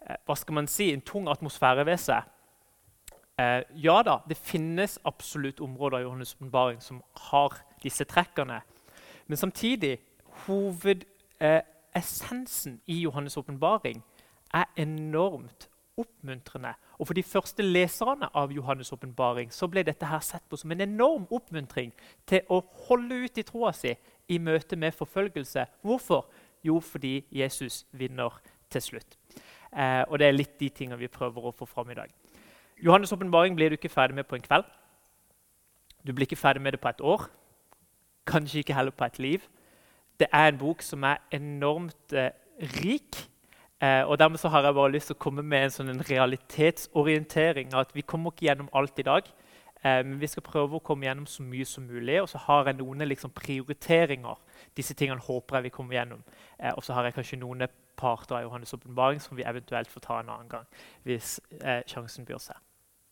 hva skal man si, en tung atmosfære ved seg. Ja da, det finnes absolutt områder i Johannes' åpenbaring som har disse trekkene. Men samtidig, essensen i Johannes' åpenbaring er enormt oppmuntrende. Og for de første leserne av Johannes' åpenbaring så ble dette her sett på som en enorm oppmuntring til å holde ut i troa si i møte med forfølgelse. Hvorfor? Jo, fordi Jesus vinner til slutt. Og det er litt de tingene vi prøver å få fram i dag. Johannes' åpenbaring blir du ikke ferdig med på en kveld. Du blir ikke ferdig med det på et år. Kanskje ikke heller på et liv. Det er en bok som er enormt rik. Og dermed så har jeg bare lyst til å komme med en sånn realitetsorientering. At vi kommer ikke gjennom alt i dag. Men vi skal prøve å komme gjennom så mye som mulig. Og så har jeg noen liksom, prioriteringer. Disse tingene håper jeg vi kommer gjennom. Og så har jeg kanskje noen parter av Johannes' åpenbaring som vi eventuelt får ta en annen gang. Hvis sjansen byr seg.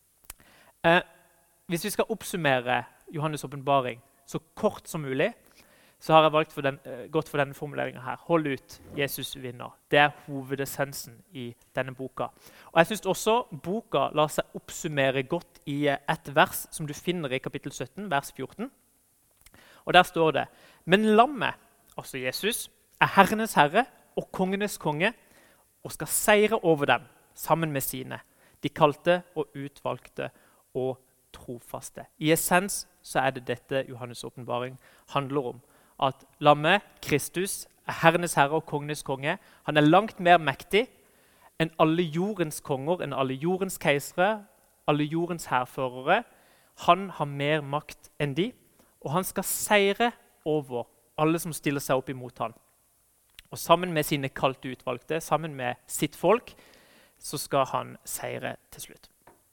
Hvis vi skal oppsummere Johannes' åpenbaring så kort som mulig, så har jeg gått for denne formuleringen her. Hold ut, Jesus vinner. Det er hovedessensen i denne boka. Og jeg synes også boka lar seg oppsummere godt i et vers som du finner i kapittel 17, vers 14. Og der står det: Men lammet, altså Jesus, er herrenes herre og kongenes konge, og skal seire over dem sammen med sine. De kalte og utvalgte og trofaste. I essens så er det dette Johannes' åpenbaring handler om. At lammet, Kristus, er herrenes herre og kongenes konge. Han er langt mer mektig enn alle jordens konger, enn alle jordens keisere, alle jordens herførere. Han har mer makt enn de, og han skal seire over alle som stiller seg opp imot han. Og sammen med sine kalte utvalgte, sammen med sitt folk, så skal han seire til slutt.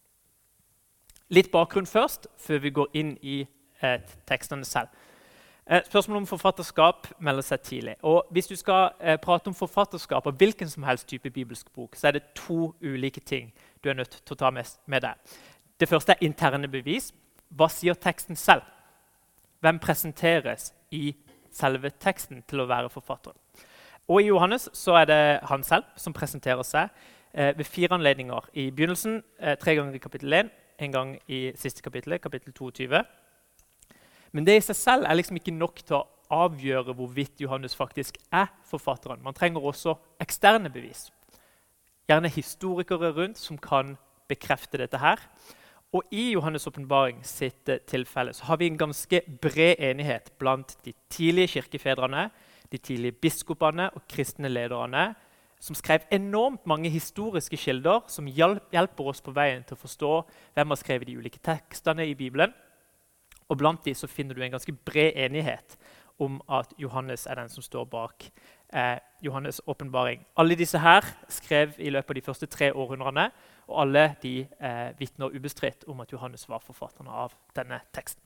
Litt bakgrunn først, før vi går inn i tekstene selv. Spørsmålet om forfatterskap melder seg tidlig. Og hvis du skal prate om forfatterskap av hvilken som helst type bibelsk bok, så er det to ulike ting du er nødt til å ta med deg. Det første er interne bevis. Hva sier teksten selv? Hvem presenteres i selve teksten til å være forfatteren? Og i Johannes så er det han selv som presenterer seg ved 4 anledninger. I begynnelsen 3 ganger i kapittel 1, en gang i siste kapittel, kapittel 22. Men det i seg selv er liksom ikke nok til å avgjøre hvorvidt Johannes faktisk er forfatteren. Man trenger også eksterne bevis. Gjerne historikere rundt som kan bekrefte dette her. Og i Johannes' åpenbaring sitt tilfelle så har vi en ganske bred enighet blant de tidlige kirkefedrene, de tidlige biskopene og kristne lederne, som skrev enormt mange historiske kilder som hjelper oss på veien til å forstå hvem har skrevet de ulike tekstene i Bibelen. Og blant de så finner du en ganske bred enighet om at Johannes er den som står bak Johannes' åpenbaring. Alle disse her skrev i løpet av de første 3 århundrene, og alle de vitner ubestridt om at Johannes var forfatteren av denne teksten.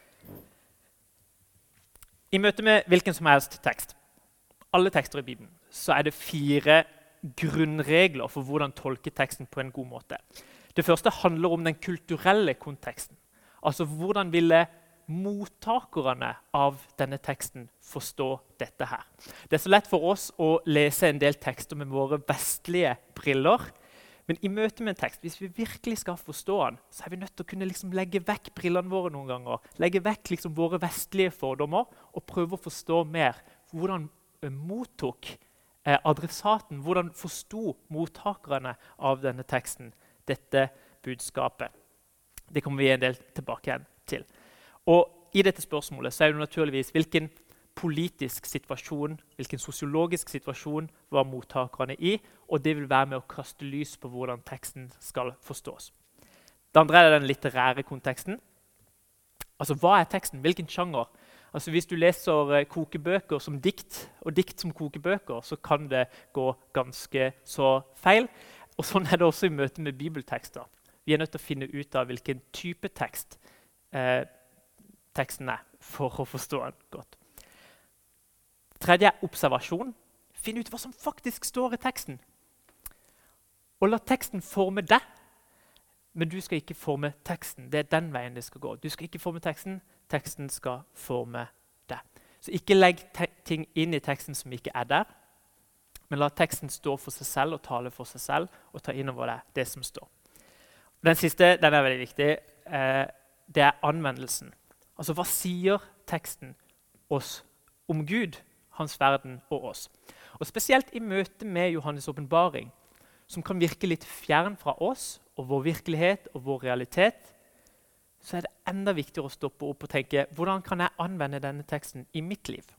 I møte med hvilken som helst tekst, alle tekster i Bibelen, så er det 4 grunnregler for hvordan tolke teksten på en god måte. Det første handler om den kulturelle konteksten. Altså hvordan ville mottakerne av denne teksten forstå dette her. Det er så lett for oss å lese en del tekster med våre vestlige briller, men i møte med en tekst, hvis vi virkelig skal forstå den, så er vi nødt til å kunne liksom legge vekk brillene våre noen ganger, legge vekk liksom våre vestlige fordommer og prøve å forstå mer hvordan mottok adressaten, hvordan forsto mottakerne av denne teksten dette budskapet. Det kommer vi en del tilbake igjen til. Og i dette spørsmålet så er det naturligvis hvilken politisk situasjon, hvilken sosiologisk situasjon var mottakerne i, og det vil være med å kaste lys på hvordan teksten skal forstås. Det andre er den litterære konteksten. Altså, hva er teksten? Hvilken sjanger? Altså, hvis du leser kokebøker som dikt, og dikt som kokebøker, så kan det gå ganske så feil. Og sånn er det også i møte med bibeltekster. Vi er nødt til å finne ut av hvilken type tekst teksten er, for å forstå den godt. Tredje er observasjon. Finn ut hva som faktisk står i teksten. Og la teksten forme deg, men du skal ikke forme teksten. Det er den veien det skal gå. Du skal ikke forme teksten, teksten skal forme deg. Så ikke legg ting inn i teksten som ikke er der. Men la teksten stå for seg selv og tale for seg selv, og ta inn over det som står. Den siste, den er veldig viktig. Det er anvendelsen. Altså, hva sier teksten oss om Gud, hans verden og oss? Og spesielt i møte med Johannes' åpenbaring, som kan virke litt fjern fra oss og vår virkelighet og vår realitet, så er det enda viktigere å stoppe opp og tenke, hvordan kan jeg anvende denne teksten i mitt liv?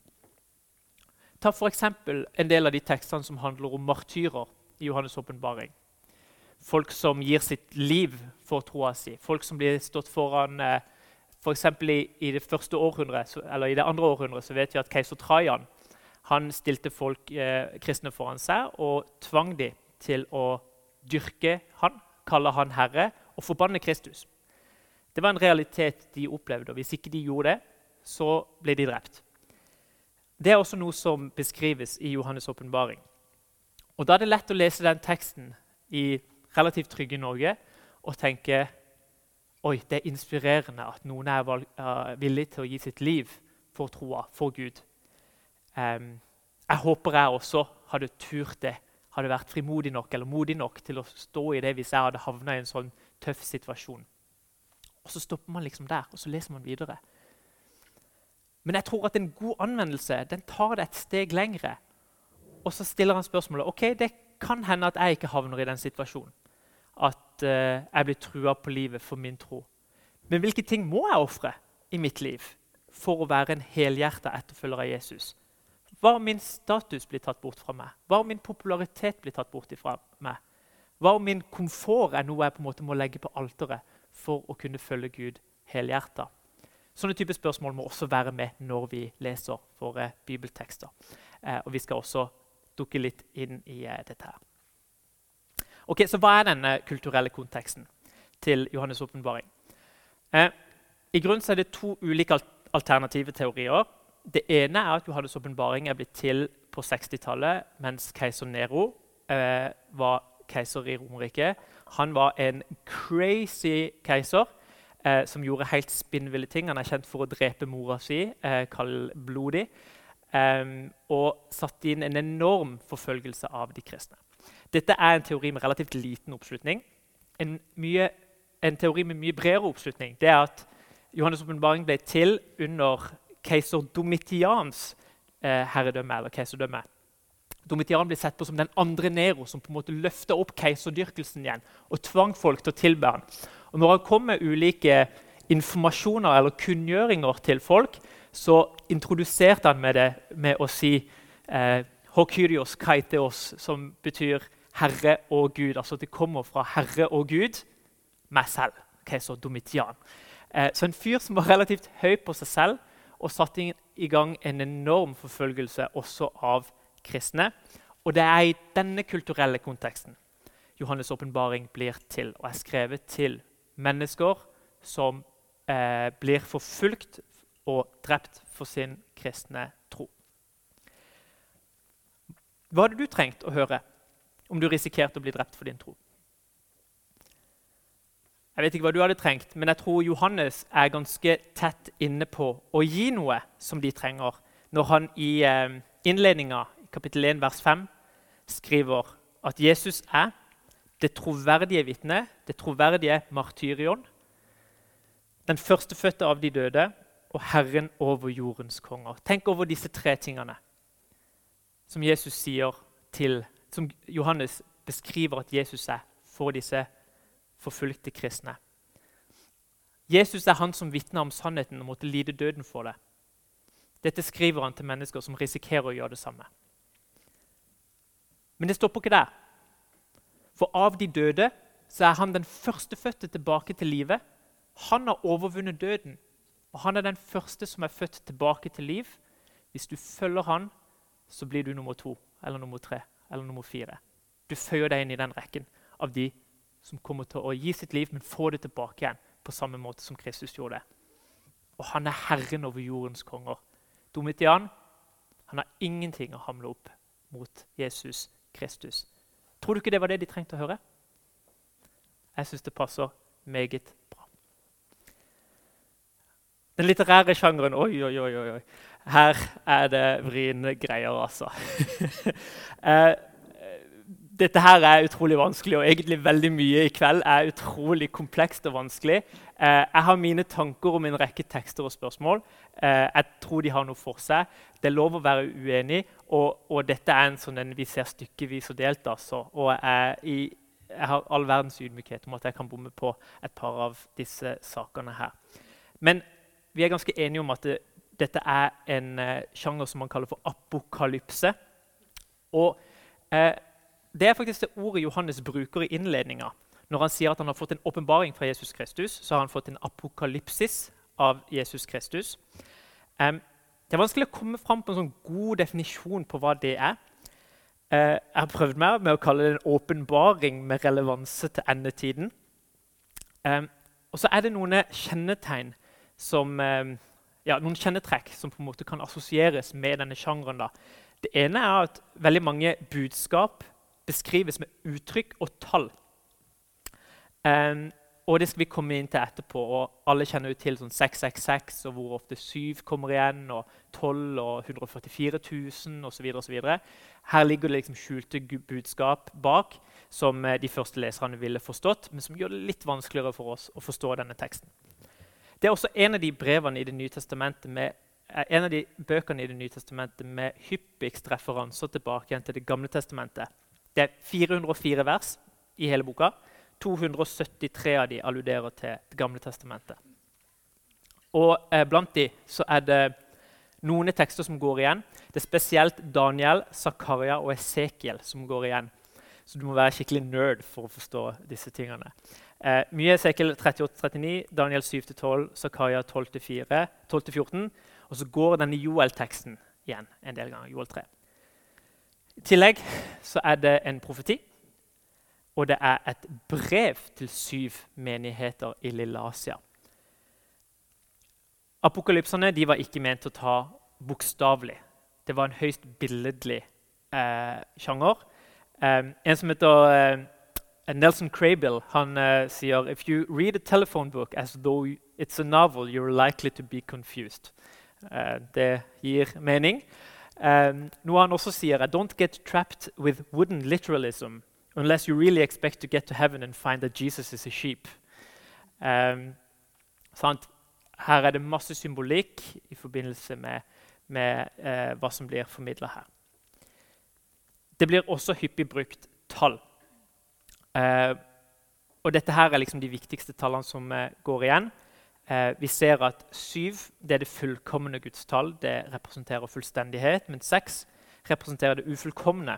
Ta for eksempel en del av de tekstene som handler om martyrer i Johannes' åpenbaring. Folk som gir sitt liv for troa si. Folk som blir stått foran, for eksempel i det første århundret, eller i det andre århundret, så vet vi at keiser Trajan, han stilte folk, kristne foran seg, og tvang de til å dyrke han, kalle han herre, og forbanne Kristus. Det var en realitet de opplevde, og hvis ikke de gjorde det, så ble de drept. Det er også noe som beskrives i Johannes' åpenbaring. Og da er det lett å lese den teksten i relativt trygge Norge og tenke, oi, det er inspirerende at noen er villig til å gi sitt liv for troa, for Gud. Jeg håper jeg også hadde turt det, hadde vært frimodig nok eller modig nok til å stå i det hvis jeg hadde havnet i en sånn tøff situasjon. Og så stopper man liksom der, og så leser man videre. Men jeg tror at en god anvendelse, den tar det et steg lengre. Og så stiller han spørsmålet, ok, det kan hende at jeg ikke havner i den situasjonen. At jeg blir trua på livet for min tro. Men hvilke ting må jeg offre i mitt liv for å være en helhjertet etterfølger av Jesus? Hva om min status blir tatt bort fra meg? Hva om min popularitet blir tatt bort fra meg? Hva om min komfort er noe jeg på en måte må legge på alteret for å kunne følge Gud helhjertet? Sånne type spørsmål må også være med når vi leser våre bibeltekster. Og vi skal også dukke litt inn i dette her. Ok, så hva er denne kulturelle konteksten til Johannes' åpenbaring? I grunnen så er det to ulike alternative teorier. Det ene er at Johannes' åpenbaring er blitt til på 60-tallet, mens keiser Nero var keiser i Romerriket. Han var en crazy keiser som gjorde helt spinnville ting. Han er kjent for å drepe mora si, kaldblodig, og satte inn en enorm forfølgelse av de kristne. Dette er en teori med relativt liten oppslutning. En teori med mye bredere oppslutning det er at Johannes' åpenbaring ble til under keiser Domitians herredømme eller keiserdømme. Domitian ble sett på som den andre Nero, som på en måte løftet opp keiserdyrkelsen igjen og tvang folk til å tilbe han. Og når han kom med ulike informasjoner eller kunngjøringer til folk, så introduserte han med det med å si «Ho Kyrios kaiteos», som betyr Herre og Gud. Altså det kommer fra Herre og Gud, meg selv, keiser Domitian. Så en fyr som var relativt høy på seg selv, og satte i gang en enorm forfølgelse også av kristne. Og det er i denne kulturelle konteksten Johannes' åpenbaring blir til, og er skrevet til mennesker som blir forfulgt og drept for sin kristne tro. Hva hadde du trengt å høre om du risikerte å bli drept for din tro? Jeg vet ikke hva du hadde trengt, men jeg tror Johannes er ganske tett inne på å gi noe som de trenger, når han i innledningen, kapittel 1, vers 5, skriver at Jesus er det troverdige vitne, det troverdige martyrion, den førstefødte av de døde, og Herren over jordens konger. Tenk over disse tre tingene som Jesus sier til, som Johannes beskriver at Jesus er for disse forfulgte kristne. Jesus er han som vitner om sannheten og måtte lide døden for det. Dette skriver han til mennesker som risikerer å gjøre det samme. Men det stopper ikke der. For av de døde så er han den førstefødte tilbake til livet. Han har overvunnet døden, og han er den første som er født tilbake til liv. Hvis du følger han, så blir du nummer 2, eller nummer 3, eller nummer 4. Du føyer deg inn i den rekken av de som kommer til å gi sitt liv, men få det tilbake igjen på samme måte som Kristus gjorde det. Og han er Herren over jordens konger. Domitian, han har ingenting å hamle opp mot Jesus Kristus. Tror du ikke det var det de trengte å høre? Jeg synes det passer meget bra. Den litterære sjangeren, oi, oi, oi, oi. Her det vriene greier, altså. Dette her utrolig vanskelig, og egentlig veldig mye i kveld utrolig komplekst og vanskelig. Jeg har mine tanker om en rekke tekster og spørsmål. Jeg tror de har noe for seg. Det er lov å være uenig, og dette en sånn vi ser stykkevis og delt, altså. Og jeg har all verdens ydmykhet om at jeg kan bomme på et par av disse sakene her. Men vi ganske enige om at dette en sjanger som man kaller for apokalypse. Og det faktisk det ordet Johannes bruker i innledningen. Når han sier at han har fått en åpenbaring fra Jesus Kristus, så har han fått en apokalypsis av Jesus Kristus. Det vanskelig å komme fram på en sånn god definisjon på hva det jeg har prøvd meg med å kalle det en åpenbaring med relevanse til endetiden. Og så det noen kjennetegn som, noen kjennetrekk som på en måte kan assosieres med denne sjangeren. Da. Det ene at veldig mange budskap beskrives med uttrykk og tall. Og det skal vi komme inn til etterpå. Og alle kjenner jo til sånn 666, og hvor ofte 7 kommer igjen, og 12 og 144 000 osv. Her ligger det liksom skjulte budskap bak, som de første leserne ville forstått, men som gjør det litt vanskeligere for oss å forstå denne teksten. Det også en av de brevene i Det nye testamentet en av de bøkene i Det nye testamentet med hyppigst referanser tilbake igjen til Det gamle testamentet. Det 404 vers i hele boka. 273 av de alluderer til Det gamle testamentet. Og blant de så det noen tekster som går igjen. Det spesielt Daniel, Zakaria og Esekiel som går igjen. Så du må være skikkelig nerd for å forstå disse tingene. Mye Esekiel 38-39, Daniel 7-12, Zakaria 12-14. Og så går denne Joel-teksten igjen en del ganger, Joel 3. I tillegg så det en profeti, og det et brev til 7 menigheter i Lille Asia. Apokalypsene de var ikke ment å ta bokstavlig. Det var en høyst billedlig sjanger. En som heter Nelson Craybill, han sier «If you read a telephone book as though it's a novel, you're likely to be confused». Det gir mening. Noe han også sier «Don't get trapped with wooden literalism unless you really expect to get to heaven and find that Jesus is a sheep». Her det masse symbolikk i forbindelse med hva som blir formidlet her. Det blir også hyppig brukt tall. Og dette her liksom de viktigste tallene som går igjen. Vi ser at 7 det det fullkomne Guds tall, det representerer fullstendighet, men 6 representerer det ufullkomne.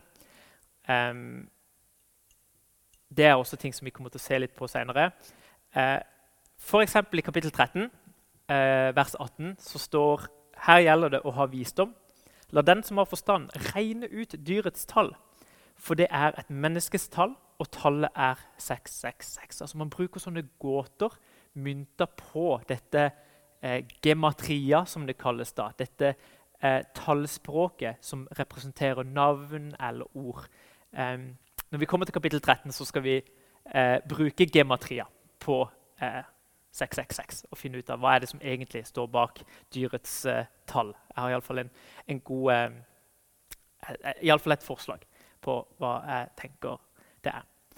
Det også ting som vi kommer til å se litt på senere. For eksempel i kapittel 13, vers 18, så står «Her gjelder det å ha visdom. La den som har forstand regne ut dyrets tall, for det et menneskes tall, og tallet 666». Altså man bruker sånne gåter, mynter på dette gematria, som det kalles da. Dette tallspråket som representerer navn eller ord. Når vi kommer til kapittel 13, så skal vi bruke gematria på 666 og finne ut av hva det som egentlig står bak dyrets tall. Jeg har i alle fall en god, i alle fall et forslag på hva jeg tenker det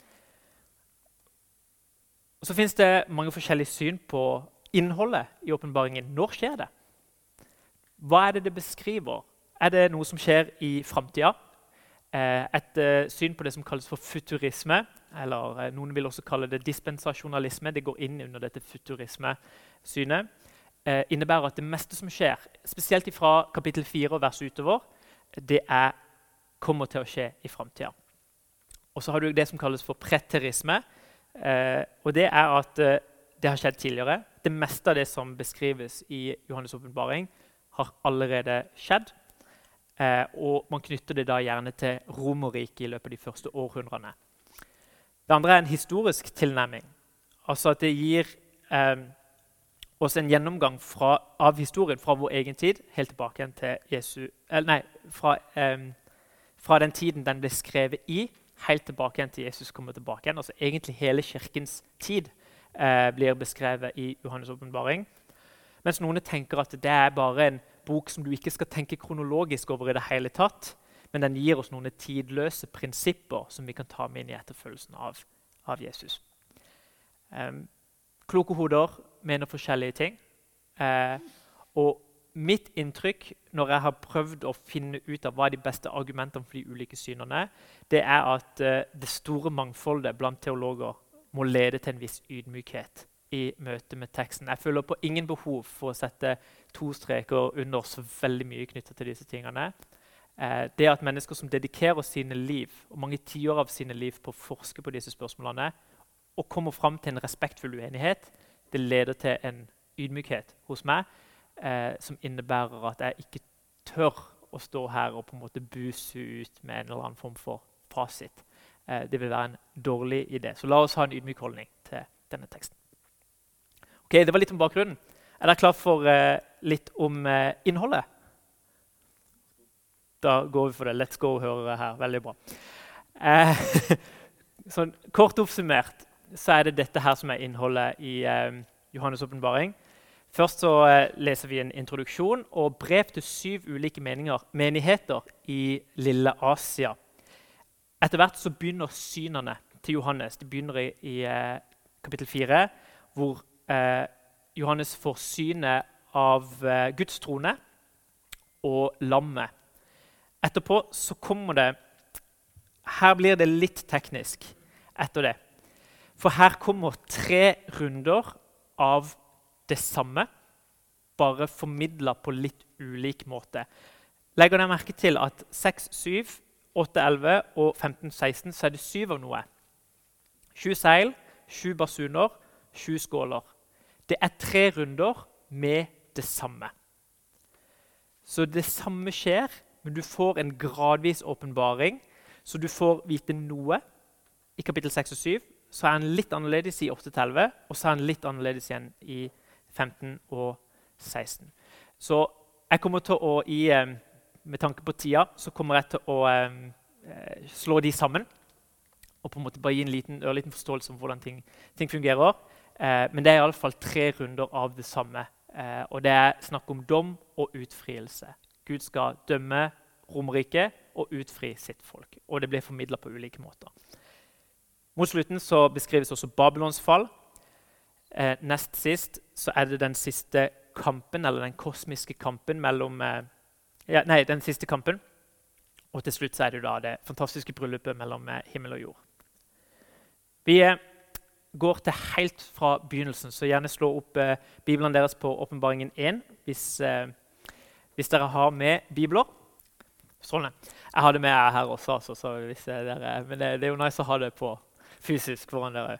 Og så finnes det mange forskjellige syn på innholdet i åpenbaringen. Når skjer det? Hva det beskriver? Det noe som skjer i fremtiden? Et syn på det som kalles for futurisme, eller noen vil også kalle det dispensasjonalisme, det går inn under dette futurisme-synet, innebærer at det meste som skjer, spesielt fra kapittel 4 og vers utover, det kommer til å skje i fremtiden. Og så har du det som kalles for preterisme, og det at det har skjedd tidligere. Det meste av det som beskrives i Johannes' åpenbaring har allerede skjedd, og man knytter det da gjerne til Romerriket i løpet av de første århundrene. Det andre en historisk tilnærming, altså at det gir oss en gjennomgang av historien fra vår egen tid, helt tilbake igjen til fra den tiden den ble skrevet i, helt tilbake igjen til Jesus kommer tilbake igjen. Altså egentlig hele kirkens tid blir beskrevet i Johannes' åpenbaring. Mens noen tenker at det er bare en bok som du ikke skal tenke kronologisk over i det hele tatt, men den gir oss noen tidløse prinsipper som vi kan ta med inn i etterfølgelsen av Jesus. Kloke hoder mener forskjellige ting. Og mitt inntrykk når jeg har prøvd å finne ut av hva er de beste argumentene for de ulike synene, det er at det store mangfoldet blant teologer må lede til en viss ydmykhet i møte med teksten. Jeg føler på ingen behov for å sette 2 streker under så veldig mye knyttet til disse tingene. Det at mennesker som dedikerer sine liv, og mange tiår av sine liv på å forske på disse spørsmålene, og kommer frem til en respektfull uenighet, det leder til en ydmykhet hos meg, som innebærer at jeg ikke tør å stå her og på en måte buse ut med en eller annen form for fasit. Det vil være en dårlig idé. Så la oss ha en ydmyk holdning til denne teksten. Ok, det var litt om bakgrunnen. Er dere klar for litt om innholdet? Da går vi for det. Let's go, hører her. Veldig bra. Sånn, kort oppsummert så er det dette her som er innholdet i Johannes' åpenbaring. Først så leser vi en introduksjon og brev til 7 ulike menigheter i Lille Asia. Etter hvert så begynner synene til Johannes. Det begynner i kapittel 4, hvor Johannes får synet av Guds trone og lammet. Etterpå så kommer det, her blir det litt teknisk etter det. For her kommer 3 runder av det samme, bare formidlet på litt ulik måte. Legger dere merke til at 6, 7, 8, 11 og 15, 16 så er det 7 av noe. 7 seil, 7 basuner, 7 skåler. Det er 3 runder med det samme. Så det samme skjer, men du får en gradvis åpenbaring, så du får vite noe. I kapittel 6 og 7 så er den litt annerledes i 8-11, og så er den litt annerledes igjen i 15 og 16. Så jeg kommer til å, med tanke på tida, så kommer jeg til å slå de sammen, og på en måte bare gi en ørliten forståelse om hvordan ting fungerer. Men det er i alle fall 3 runder av det samme, og det er snakk om dom og utfrielse. Gud skal dømme Romerriket og utfri sitt folk, og det blir formidlet på ulike måter. Mot slutten så beskrives også Babylons fall. Nest sist så er det den siste kampen, eller den kosmiske kampen mellom den siste kampen. Og til slutt så er det da det fantastiske bryllupet mellom himmel og jord. Vi går til helt fra begynnelsen, så gjerne slå opp Bibelen deres på Åpenbaringen 1, hvis dere har med bibler. Strålende. Jeg har det med her også, så hvis men det er jo nice å ha det på fysisk foran dere.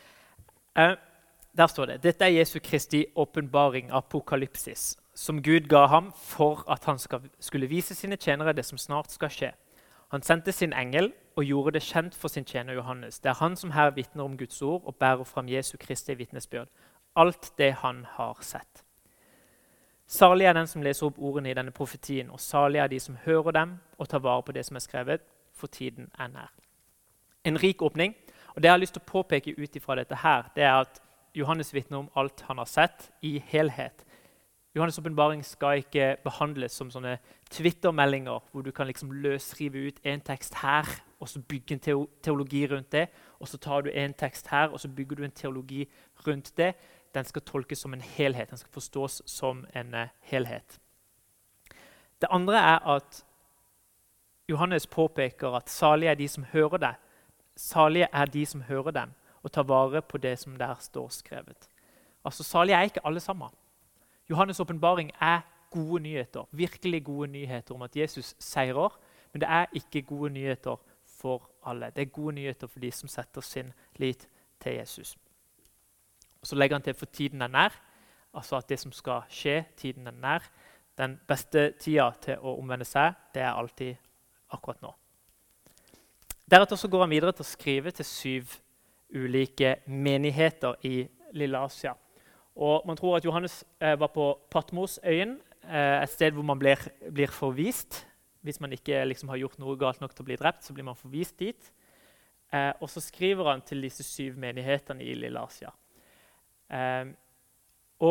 Der står det: Dette er Jesu Kristi åpenbaring, apokalypsis, som Gud ga ham for at han skulle vise sine tjenere det som snart skal skje. Han sendte sin engel og gjorde det kjent for sin tjener Johannes. Det er han som her vitner om Guds ord og bærer fram Jesu Kristi vitnesbyrd. Alt det han har sett. Salig er den som leser opp ordene i denne profetien, og salig er de som hører dem og tar vare på det som er skrevet, for tiden er nær. En rik åpning, og det jeg har lyst til å påpeke ut ifra dette her, det er at Johannes vitner om alt han har sett i helhet. Johannes' åpenbaring skal ikke behandles som sånne Twitter-meldinger, hvor du kan liksom løsrive ut en tekst her, og så bygge en teologi rundt det, og så tar du en tekst her, og så bygger du en teologi rundt det. Den skal tolkes som en helhet, den skal forstås som en helhet. Det andre er at Johannes påpeker at salige er de som hører det. Salige er de som hører dem, og tar vare på det som der står skrevet. Altså, salige er ikke alle sammen. Johannes' åpenbaring er gode nyheter, virkelig gode nyheter om at Jesus seirer, men det er ikke gode nyheter for alle. Det er gode nyheter for de som setter sin lit til Jesus. Og så legger han til for tiden er nær, altså at det som skal skje, tiden er nær. Den beste tida til å omvende seg, det er alltid akkurat nå. Deretter så går han videre til å skrive til 7 ulike menigheter i Lille Asia. Og man tror at Johannes var på Patmosøyen, et sted hvor man blir forvist. Hvis man ikke liksom har gjort noe galt nok til å bli drept, så blir man forvist dit. Og så skriver han til disse 7 menighetene i Lille Asia. Og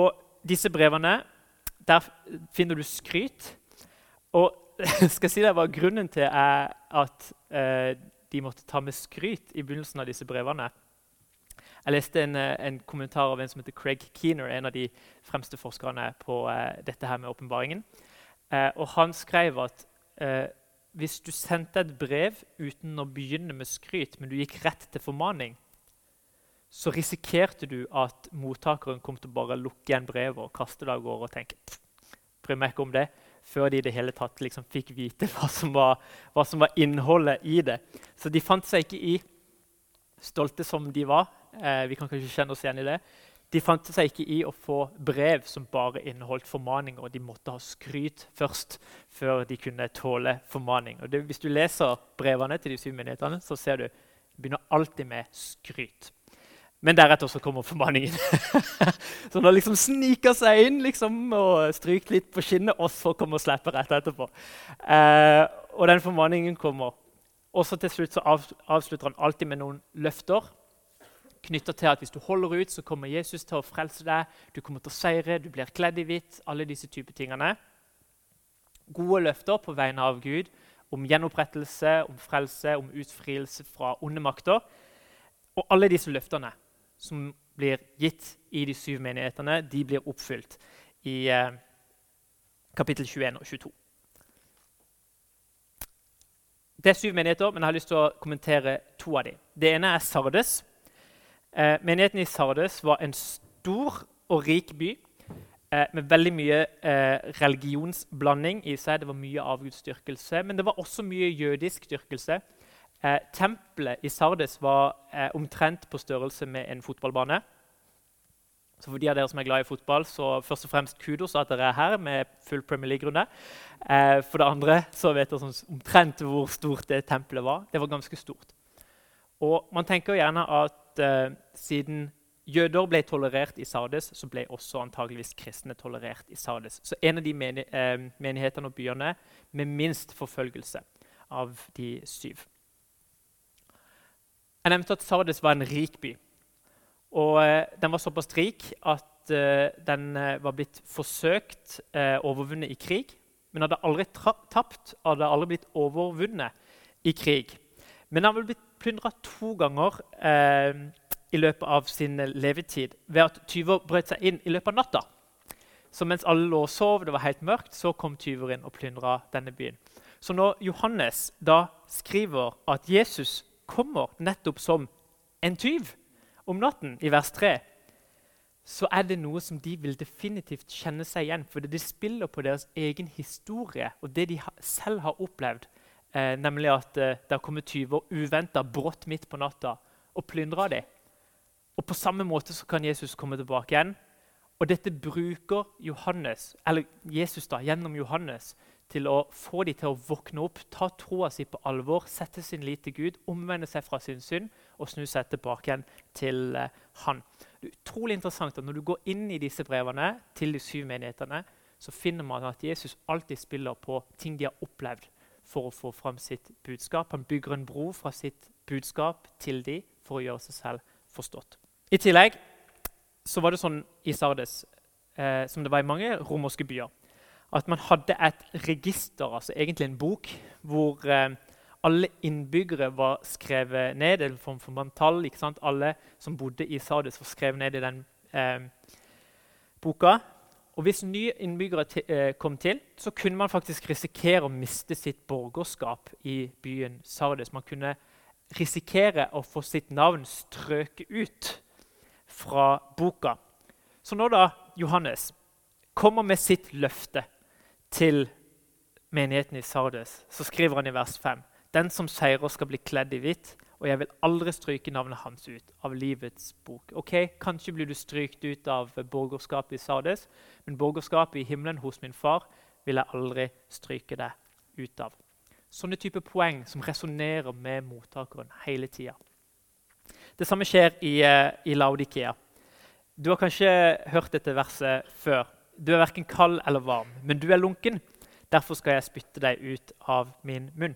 disse brevene, der finner du skryt. Og skal jeg si deg hva grunnen til er at de måtte ta med skryt i begynnelsen av disse brevene. Jeg leste en kommentar av en som heter Craig Keener, en av de fremste forskerne på dette her med åpenbaringen. Og han skrev at hvis du sendte et brev uten å begynne med skryt, men du gikk rett til formaning, så risikerte du at mottakeren kom til å bare lukke igjen brevet og kaste det av gårde og tenke «Bryr meg ikke om det», før de i det hele tatt liksom fikk vite hva som var innholdet i det. Så de fant seg ikke i, stolte som de var, vi kan kanskje kjenne oss igjen i det, de fant seg ikke i å få brev som bare inneholdt formaninger, og de måtte ha skryt først før de kunne tåle formaning. Og hvis du leser brevene til de 7 menighetene, så ser du, det begynner alltid med skryt. Men deretter så kommer formaningen. Så de liksom sniker seg inn liksom, og stryker litt på skinnet, og så kommer slipper rett etterpå. Og den formaningen kommer. Og så til slutt så avslutter han alltid med noen løfter, knyttet til at hvis du holder ut, så kommer Jesus til å frelse deg, du kommer til å seire, du blir kledd i hvitt, alle disse typer tingene. Gode løfter på vegne av Gud, om gjenopprettelse, om frelse, om utfrielse fra onde makter. Og alle disse løftene som blir gitt i de 7 menighetene, de blir oppfylt i kapittel 21 og 22. Det er 7 menigheter, men jeg har lyst til å kommentere 2 av dem. Det ene er Sardes. Menigheten i Sardes var en stor og rik by med veldig mye religionsblanding i seg. Det var mye avgudsdyrkelse, men det var også mye jødisk dyrkelse. Tempelet i Sardes var omtrent på størrelse med en fotballbane. Så for de av dere som er glad i fotball, så først og fremst kudos at dere er her med full Premier League-runde. For det andre så vet dere omtrent hvor stort det tempelet var. Det var ganske stort. Og man tenker gjerne at siden jøder ble tolerert i Sardes, så ble også antageligvis kristne tolerert i Sardes. Så en av de menighetene og byene med minst forfølgelse av de 7. Jeg nevnte at Sardes var en rik by. Og den var såpass rik at den var blitt forsøkt overvunnet i krig, men hadde aldri tapt, hadde aldri blitt overvunnet i krig. Men den hadde blitt plyndret 2 ganger i løpet av sin levetid ved at tyver brøt seg inn i løpet av natta. Så mens alle lå og sov, det var helt mørkt, så kom tyver inn og plyndret denne byen. Så når Johannes da skriver at Jesus kommer nettopp som en tyv om natten i vers 3, så er det noe som de vil definitivt kjenne seg igjen, for det spiller på deres egen historie og det de selv har opplevd, nemlig at det har kommet tyver uventet brått midt på natta og plyndret dem. Og på samme måte så kan Jesus komme tilbake igjen, og dette bruker Johannes, eller Jesus da, gjennom Johannes, til å få dem til å våkne opp, ta troa si på alvor, sette sin lit til Gud, omvende seg fra sin synd og snu seg tilbake igjen til han. Det er utrolig interessant at når du går inn i disse brevene til de 7 menighetene, så finner man at Jesus alltid spiller på ting de har opplevd for å få frem sitt budskap. Han bygger en bro fra sitt budskap til de for å gjøre seg selv forstått. I tillegg så var det sånn i Sardes, som det var i mange romerske byer, at man hadde et register, altså egentlig en bok, hvor alle innbyggere var skrevet ned, en form for manntall, ikke sant? Alle som bodde i Sardes var skrevet ned i den boka. Og hvis nye innbyggere kom til, så kunne man faktisk risikere å miste sitt borgerskap i byen Sardes. Man kunne risikere å få sitt navn strøket ut fra boka. Så når da Johannes kommer med sitt løfte til menigheten i Sardes, så skriver han i vers 5, «Den som seirer skal bli kledd i hvitt, og jeg vil aldri stryke navnet hans ut av livets bok.» Ok, kanskje blir du strykt ut av borgerskapet i Sardes, men borgerskapet i himmelen hos min far vil jeg aldri stryke det ut av. Sånne type poeng som resonerer med mottakeren hele tiden. Det samme skjer i Laodikea. Du har kanskje hørt dette verset før. Du er hverken kald eller varm, men du er lunken. Derfor skal jeg spytte deg ut av min munn.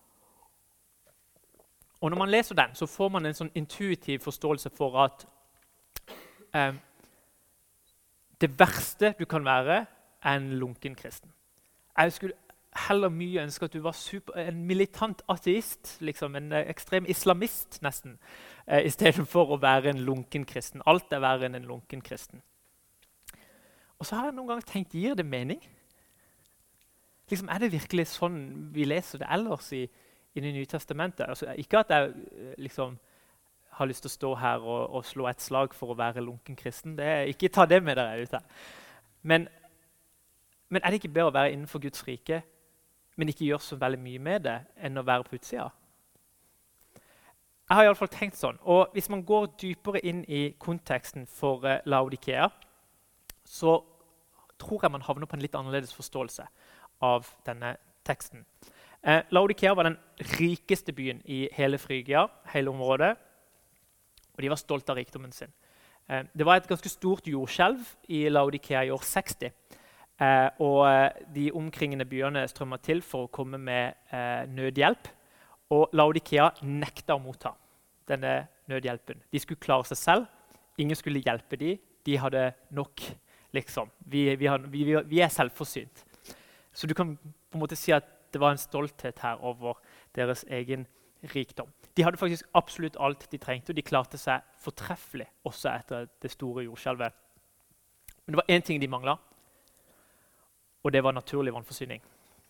Og når man leser den, så får man en sånn intuitiv forståelse for at det verste du kan være, en lunken kristen. Jeg skulle heller mye ønske at du var en militant ateist, liksom en ekstrem islamist nesten, i stedet for å være en lunken kristen. Alt er verre enn en lunken kristen. Og så har jeg noen ganger tenkt, gir det mening? Liksom, er det virkelig sånn vi leser det ellers i Det nye testamentet? Altså, ikke at jeg liksom har lyst til å stå her og slå et slag for å være lunken kristen. Ikke ta det med dere ute. Men er det ikke bedre å være innenfor Guds rike, men ikke gjøre så veldig mye med det, enn å være på utsida? Jeg har i alle fall tenkt sånn. Og hvis man går dypere inn i konteksten for Laodikea, så tror jeg man havner på en litt annerledes forståelse av denne teksten. Laodikea var den rikeste byen i hele Frygia, hele området, og de var stolte av rikdommen sin. Det var et ganske stort jordskjelv i Laodikea i år 60, og de omkringende byene strømmet til for å komme med nødhjelp, og Laodikea nekta å motta denne nødhjelpen. De skulle klare seg selv, ingen skulle hjelpe dem, de hadde nok, liksom. Vi er selvforsynt. Så du kan på en måte si at det var en stolthet her over deres egen rikdom. De hadde faktisk absolutt alt de trengte, og de klarte seg fortreffelig også etter det store jordskjelvet. Men det var én ting de manglet, og det var naturlig vannforsyning.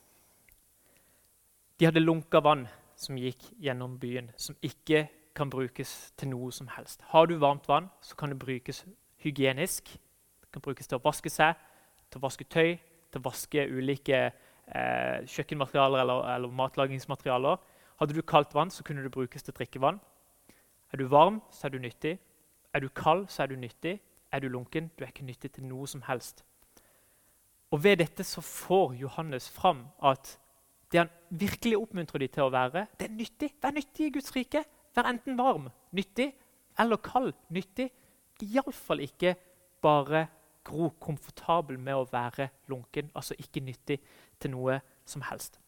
De hadde lunket vann som gikk gjennom byen, som ikke kan brukes til noe som helst. Har du varmt vann, så kan det brukes hygienisk. Det kan brukes til å vaske seg, til å vaske tøy, til å vaske ulike kjøkkenmaterialer eller matlagingsmaterialer. Hadde du kaldt vann, så kunne det brukes til drikkevann. Er du varm, så er du nyttig. Er du kald, så er du nyttig. Er du lunken, du er ikke nyttig til noe som helst. Og ved dette så får Johannes fram at det han virkelig oppmuntrer de til å være, det er nyttig. Vær nyttig i Guds rike. Vær enten varm, nyttig, eller kald, nyttig. I alle fall ikke bare gro komfortabel med å være lunken, altså ikke nyttig til noe som helst.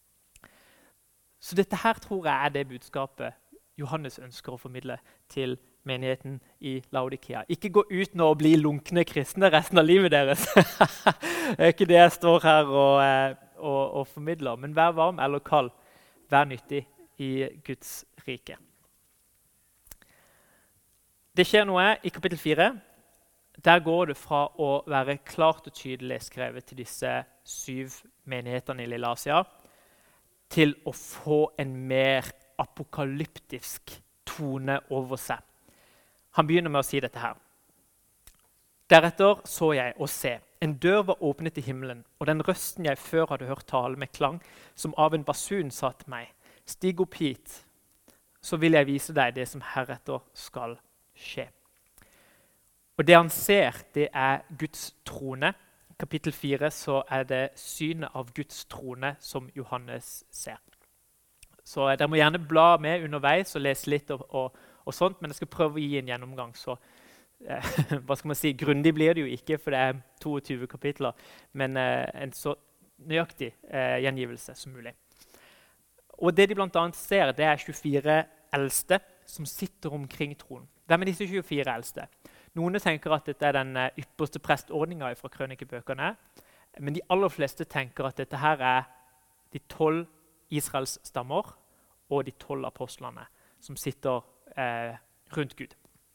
Så dette her tror jeg er det budskapet Johannes ønsker å formidle til menigheten i Laodikea. Ikke gå ut nå og bli lunkne kristne resten av livet deres. Det er ikke det jeg står her og formidler, men vær varm eller kald, vær nyttig i Guds rike. Det skjer noe i kapittel 4. Der går det fra å være klart og tydelig skrevet til disse 7 menighetene i Lille Asia, til å få en mer apokalyptisk tone over seg. Han begynner med å si dette her. Deretter så jeg og se, en dør var åpnet i himmelen, og den røsten jeg før hadde hørt tale med klang, som av en basun sa til meg, stig opp hit, så vil jeg vise deg det som heretter skal skje. Og det han ser, det er Guds trone. I kapittel 4 så er det synet av Guds trone som Johannes ser. Så dere må gjerne bla med underveis og lese litt og sånt, men jeg skal prøve å gi en gjennomgang. Så hva skal man si, grundig blir det jo ikke, for det er 22 kapitler, men en så nøyaktig gjengivelse som mulig. Og det de blant annet ser, det er 24 eldste som sitter omkring tronen. Hvem er disse 24 eldste? Noen tenker at dette er den ypperste prestordningen fra krønikebøkene, men de aller fleste tenker at dette her er de 12 Israels stammer og de 12 apostlene som sitter rundt Gud.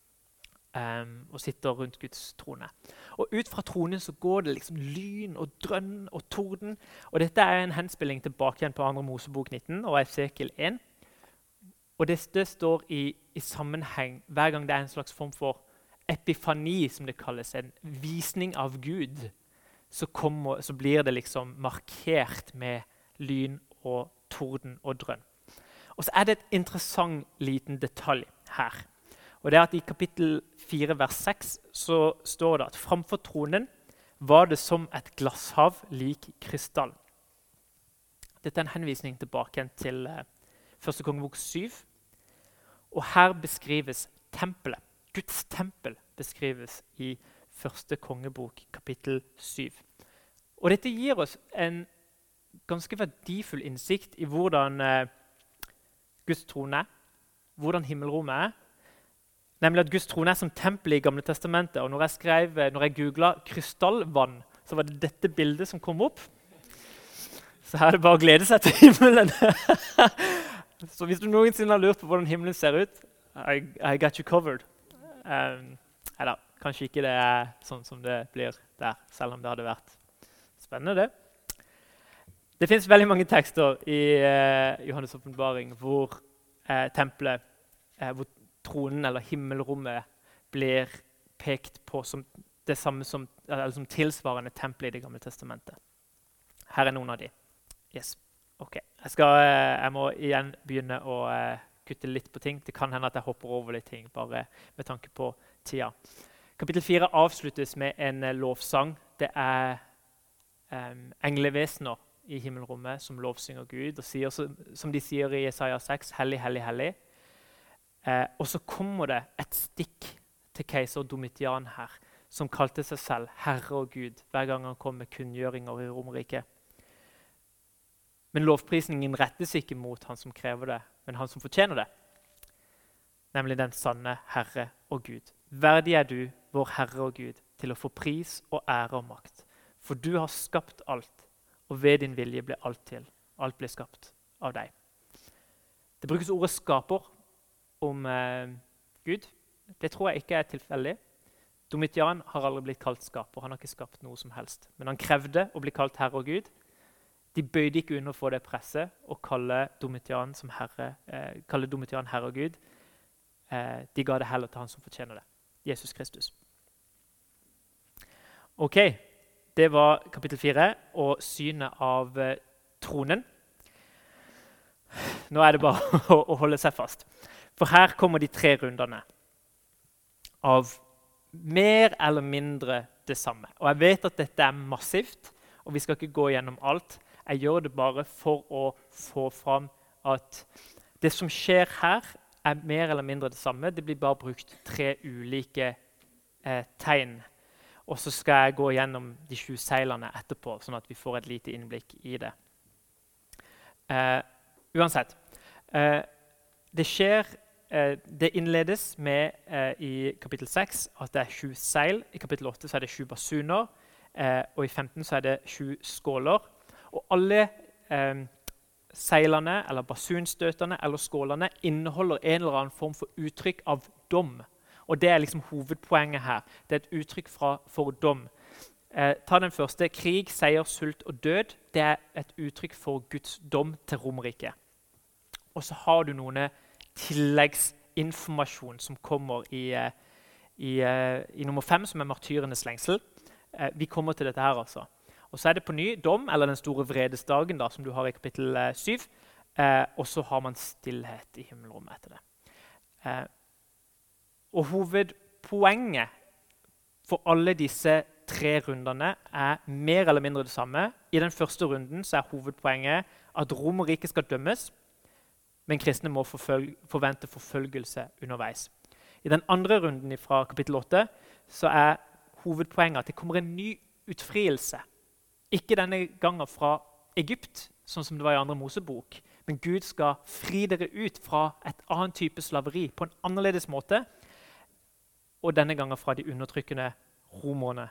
Og sitter rundt Guds trone. Og ut fra tronen så går det liksom lyn og drønn og torden. Og dette er en henspilling tilbake igjen på 2. Mosebok 19 og Esekiel 1. Og det står i sammenheng hver gang det er en slags form for epifani, som det kalles, en visning av Gud, så blir det liksom markert med lyn og torden og drønn. Og så er det et interessant liten detalj her. Og det er at i kapittel 4, vers 6, så står det at framfor tronen var det som et glasshav lik krystall. Dette er en henvisning tilbake til 1. kongebok 7. Og her beskrives tempelet. Guds tempel beskrives i 1. kongebok kapittel 7. Og dette gir oss en ganske verdifull innsikt i hvordan Guds trone er, hvordan himmelrommet er. Nemlig at Guds trone som tempel i Gamle Testamentet. Og når jeg googlet krystallvann, så var det dette bildet som kom opp. Så her er det bare å glede seg til himmelen. Så hvis du noensinne har lurt på hvordan himmelen ser ut, I got you covered. Eller kanskje ikke det er sånn som det blir der, selv om det hadde vært spennende det. Det finnes veldig mange tekster i Johannes' åpenbaring hvor tempelet, hvor tronen eller himmelrommet blir pekt på som det samme som tilsvarende tempelet i det gamle testamentet. Her er noen av de. Yes. Ok. Jeg må igjen begynne å kutte litt på ting. Det kan hende at jeg hopper over litt ting, bare med tanke på tida. Kapittel 4 avsluttes med en lovsang. Det er englevesener i himmelrommet som lovsynger Gud, og sier, som de sier i Jesaja 6, hellig, hellig, hellig. Og så kommer det et stikk til keiser Domitian her, som kalte seg selv Herre og Gud, hver gang han kom med kunngjøringer i Romerriket. Men lovprisningen rettes ikke mot han som krever det, men han som fortjener det. Nemlig den sanne Herre og Gud. Verdig er du, vår Herre og Gud, til å få pris og ære og makt. For du har skapt alt, og ved din vilje ble alt til. Alt ble skapt av deg. Det brukes ordet skaper om Gud. Det tror jeg ikke er tilfeldig. Domitian har aldri blitt kalt skaper. Han har ikke skapt noe som helst. Men han krevde å bli kalt Herre og Gud. De bøyde ikke under for det presset og kalle Domitian Herre og Gud. De ga det heller til han som fortjener det. Jesus Kristus. Ok, det var kapittel 4 og synet av tronen. Nå er det bare å holde seg fast. For her kommer de 3 rundene av mer eller mindre det samme. Og jeg vet at dette er massivt, og vi skal ikke gå gjennom alt. Jeg gjør det bare for å få fram at det som skjer her er mer eller mindre det samme. Det blir bare brukt 3 ulike tegn. Og så skal jeg gå gjennom de 7 seilene etterpå, sånn at vi får et lite innblikk i det. Uansett, det innledes med i kapittel 6 at det er 7 seil. I kapittel 8 så er det 7 basuner, og i 15 så er det 7 skåler. Og alle seilene, eller basunstøtene eller skålene inneholder en eller annen form for uttrykk av dom. Og det er liksom hovedpoenget her. Det er et uttrykk for dom. Ta den første. Krig, seier, sult og død. Det er et uttrykk for Guds dom til Romerriket. Og så har du noen tilleggsinformasjon som kommer i nummer 5, som er martyrenes lengsel. Vi kommer til dette her, altså. Og så er det på ny dom, eller den store vredesdagen, da, som du har i kapittel 7. Og så har man stillhet i himmelrommet etter det. Og hovedpoenget for alle disse 3 rundene er mer eller mindre det samme. I den første runden så er hovedpoenget at Romerriket skal dømmes, men kristne må forvente forfølgelse underveis. I den andre runden fra kapittel 8 så er hovedpoenget at det kommer en ny utfrielse. Ikke denne gangen fra Egypt, sånn som det var i 2. Mosebok, men Gud skal fri dere ut fra et annet type slaveri på en annerledes måte, og denne gangen fra de undertrykkende romerne.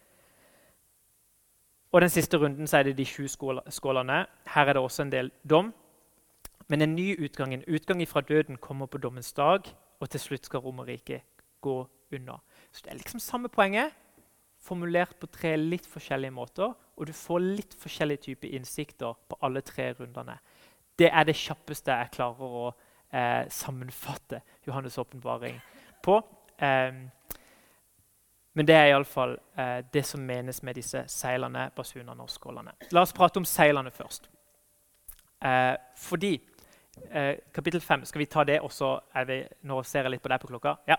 Og den siste runden så er det de 7 skålene. Her er det også en del dom. Men en ny utgang, en utgang fra døden, kommer på dommens dag, og til slutt skal Romerriket gå unna. Så det er liksom samme poenget, formulert på 3 litt forskjellige måter, og du får litt forskjellige typer innsikter på alle 3 rundene. Det er det kjappeste jeg klarer å sammenfatte Johannes' åpenbaring på. Men det er i alle fall det som menes med disse seilene, basunene og skålene. La oss prate om seilene først. Fordi kapittel 5, skal vi ta det også? Nå ser jeg litt på deg på klokka. Ja.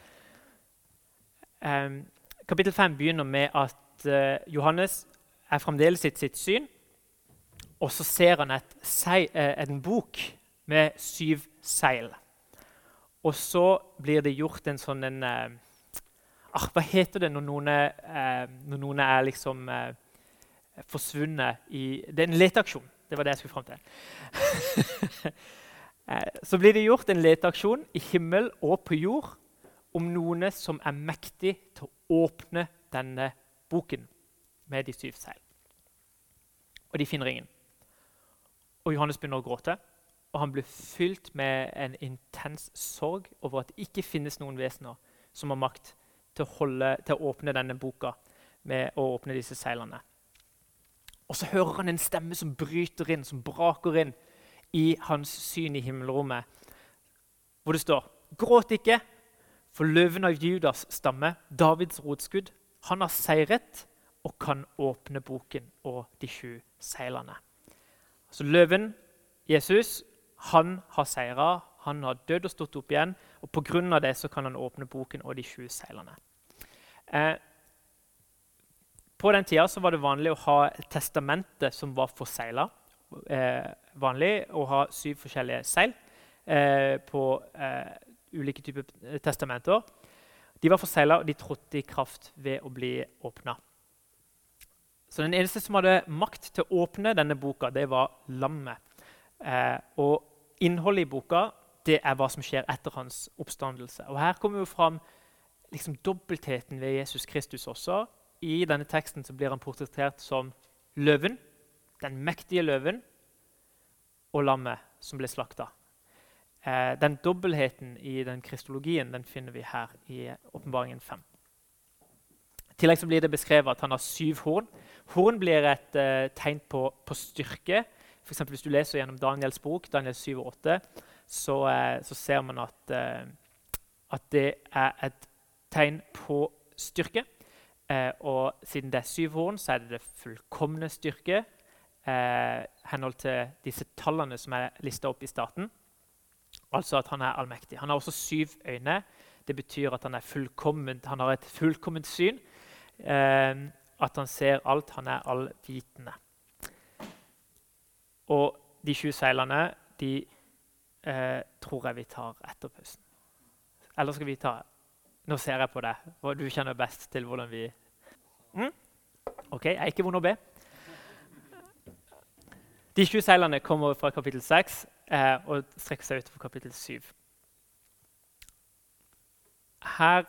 Kapittel 5 begynner med at Johannes er fremdeles sitt syn, og så ser han en bok med 7 seil. Og så blir det gjort en sånn hva heter det når noen er liksom forsvunnet i... Det er en leteaksjon. Det var det jeg skulle frem til. Så blir det gjort en leteaksjon i himmel og på jord, om noen som mektig til å åpne denne boken med de 7 seil. Og de finner ingen. Og Johannes begynner å gråte, og han blir fylt med en intens sorg over at det ikke finnes noen vesener som har makt til å åpne denne boka med å åpne disse seilene. Og så hører han en stemme som bryter inn, som braker inn i hans syn i himmelrommet, hvor det står: «Gråt ikke, for løven av Judas stamme, Davids rotskudd, han har seiret og kan åpne boken og de 7 seilene.» Så løven, Jesus, han har seiret, han har dødd og stått opp igjen, og på grunn av det så kan han åpne boken og de 7 seilene. På den tiden så var det vanlig å ha testamentet som var forseglet. Vanlig å ha 7 forskjellige seil på ulike typer testamenter. De var forseglet, og de trådte i kraft ved å bli åpnet. Så den eneste som hadde makt til å åpne denne boka, det var lammet. Og innholdet i boka, det hva som skjer etter hans oppstandelse. Og her kommer jo fram liksom dobbeltheten ved Jesus Kristus også. I denne teksten så blir han portrettert som løven, den mektige løven, og lammet som ble slaktet. Den dobbeltheten i den kristologien, den finner vi her i Åpenbaringen 5. I tillegg så blir det beskrevet at han har 7 horn. Horn blir et tegn på styrke. For eksempel hvis du leser gjennom Daniels bok, Daniel 7 og 8, så ser man at det et tegn på styrke. Og siden det 7 horn, så det fullkomne styrke, henhold til disse tallene som listet opp i starten. Altså at han allmektig. Han har også 7 øyne. Det betyr at han fullkomment, han har et fullkomment syn. At han ser alt, han allvitende. Og de 7 seilene, de tror jeg vi tar etter pausen. Eller skal vi ta... Nå ser jeg på deg, og du kjenner best til hvordan vi... Ok, jeg ikke vond å be. De 7 seilene kommer fra kapittel 6 og strekker seg ut for kapittel 7. Her,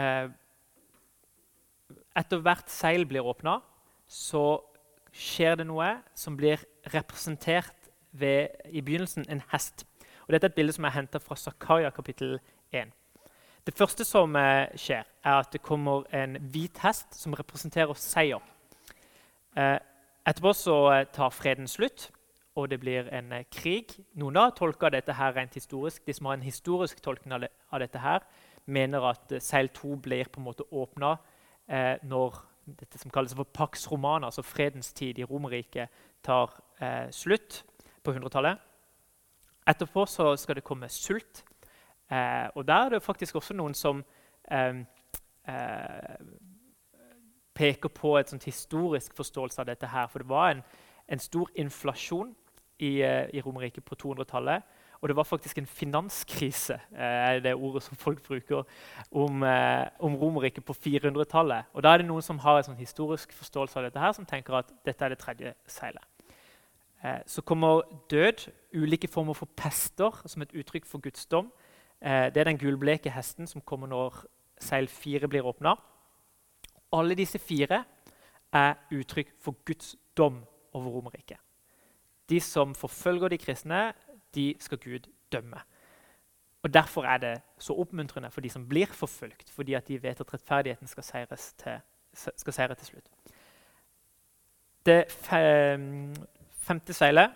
etter hvert seil blir åpnet, så skjer det noe som blir representert i begynnelsen en hest. Og dette et bilde som hentet fra Zakaria kapittel 1. Det første som skjer, at det kommer en hvit hest som representerer seier. Etterpå så tar freden slutt, og det blir en krig. Noen da tolker dette her rent historisk. De som har en historisk tolkning av dette her, mener at seil 2 blir på en måte åpnet når dette som kalles for Pax Romana, altså fredens tid i Romerriket, tar slutt på 100-tallet. Etterpå så skal det komme sult. Og der det faktisk også noen som peker på et sånt historisk forståelse av dette her. For det var en stor inflasjon i Romerriket på 200-tallet. Og det var faktisk en finanskrise, det ordet som folk bruker, om Romerriket på 400-tallet. Og da det noen som har en sånn historisk forståelse av dette her, som tenker at dette det 3. seilet. Så kommer død, ulike former for pester, som et uttrykk for Guds dom. Det den gulbleke hesten som kommer når seil 4 blir åpnet. Alle disse 4 uttrykk for Guds dom over Romerriket. De som forfølger de kristne, de skal Gud dømme. Og derfor det så oppmuntrende for de som blir forfølgt, fordi at de vet at rettferdigheten skal seire til slutt. Det 5. seilet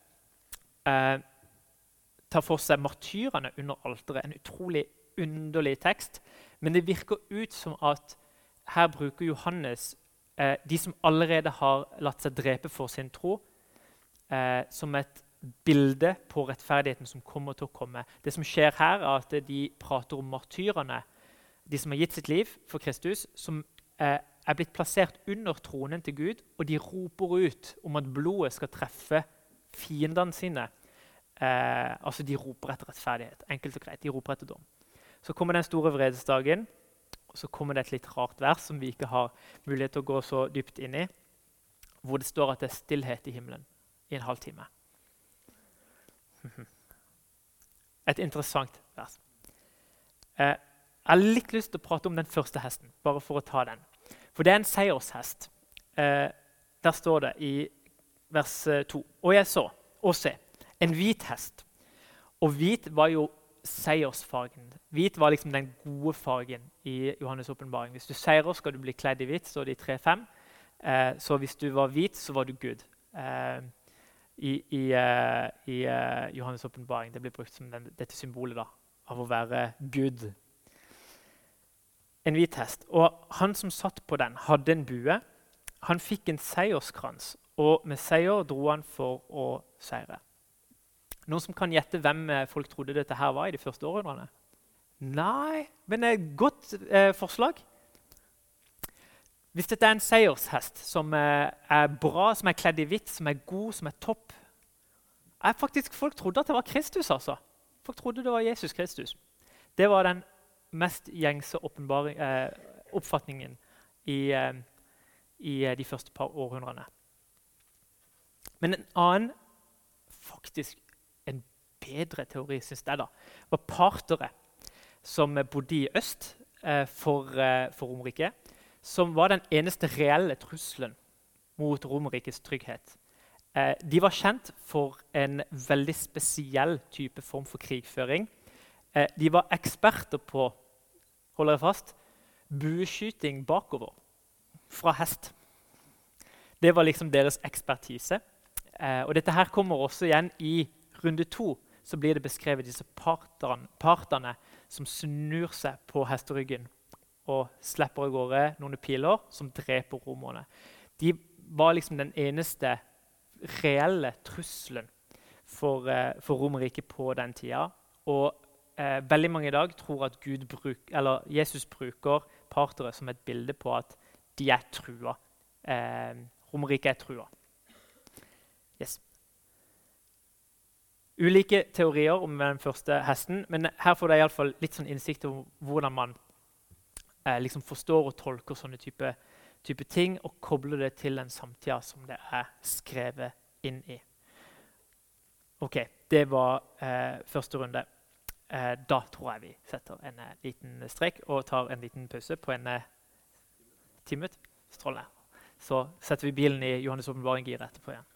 tar for seg martyrene under alteret. En utrolig underlig tekst, men det virker ut som at her bruker Johannes de som allerede har latt seg drepe for sin tro, som et bilde på rettferdigheten som kommer til å komme. Det som skjer her at de prater om martyrene, de som har gitt sitt liv for Kristus, som blitt plassert under tronen til Gud, og de roper ut om at blodet skal treffe fiendene sine. Altså de roper etter rettferdighet, enkelt og greit, de roper etter dom. Så kommer den store vredesdagen, og så kommer det et litt rart vers som vi ikke har mulighet til å gå så dypt inn i, hvor det står at det stillhet i himmelen i en halv time. Et interessant vers. Jeg har litt lyst til å prate om den første hesten, bare for å ta den. For det er en seiershest. Der står det i vers 2. Og jeg så, og se, en hvit hest. Og hvit var jo seiersfargen. Hvit var liksom den gode fargen i Johannes' åpenbaring. Hvis du seirer, skal du bli kledd i hvit, står det i 3:5. Så hvis du var hvit, så var du Gud. I Johannes' åpenbaring. Det blir brukt som dette symbolet da, av å være Gud. En hvit hest. Og han som satt på den, hadde en bue. Han fikk en seierskrans, og med seier dro han for å seire. Noen som kan gjette hvem folk trodde dette her var i de første århundrene? Nei, men det er et godt forslag. Hvis dette er en seiershest som er bra, som er kledd i hvitt, som er god, som er topp, folk trodde at det var Kristus, altså. Folk trodde det var Jesus Kristus. Det var den mest gjengse oppfatningen i de første par århundrene. Men en annen, faktisk en bedre teori, synes jeg da, var partere som bodde i øst for Romerriket, som var den eneste reelle trusselen mot Romerrikets trygghet. De var kjent for en veldig spesiell type form for krigføring. De var eksperter på, holder jeg fast, bueskyting bakover fra hest. Det var liksom deres ekspertise. Og dette her kommer også igjen i runde 2, så blir det beskrevet disse partene som snur seg på hesteryggen og slipper av gårde noen piler som dreper romerne. De var liksom den eneste reelle trusselen for Romerriket på den tida. Og veldig mange i dag tror at Jesus bruker partere som et bilde på at de er trua. Romerriket er trua. Yes. Ulike teorier om den første hesten, men her får dere i alle fall litt sånn innsikt om hvordan man liksom forstår og tolker sånne type ting, og kobler det til den samtida som det er skrevet inn i. Ok, det var første runde. Da tror jeg vi setter en liten strek og tar en liten pause på en 10 minutter. Strålende. Så setter vi bilen i Johannes' åpenbaring-gir etterpå igjen.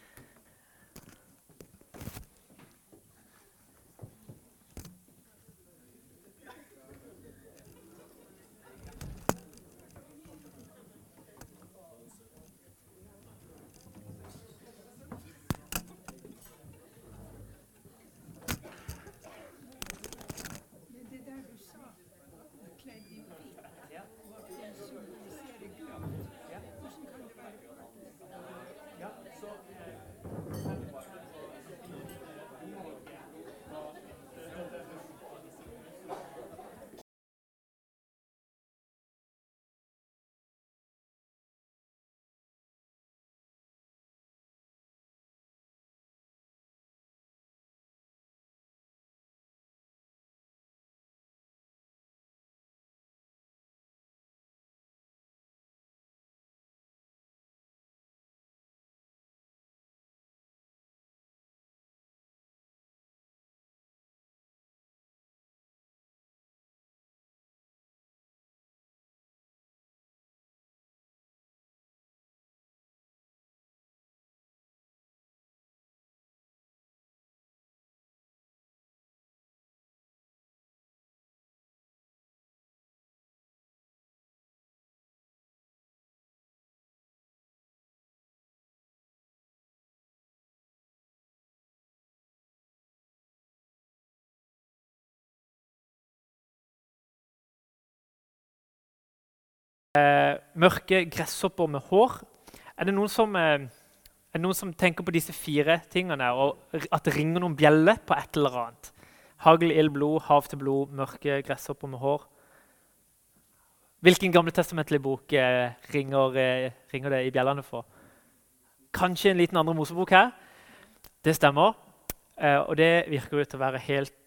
Mørke gresshopper med hår. Er det noen som tenker på disse 4 tingene, og at det ringer noen bjeller på et eller annet? Hagl, ild, blod, hav til blod, mørke gresshopper med hår. Hvilken gamle testamentlige bok ringer det i bjellene for? Kanskje en liten andre Mosebok her? Det stemmer, og det virker ut til å være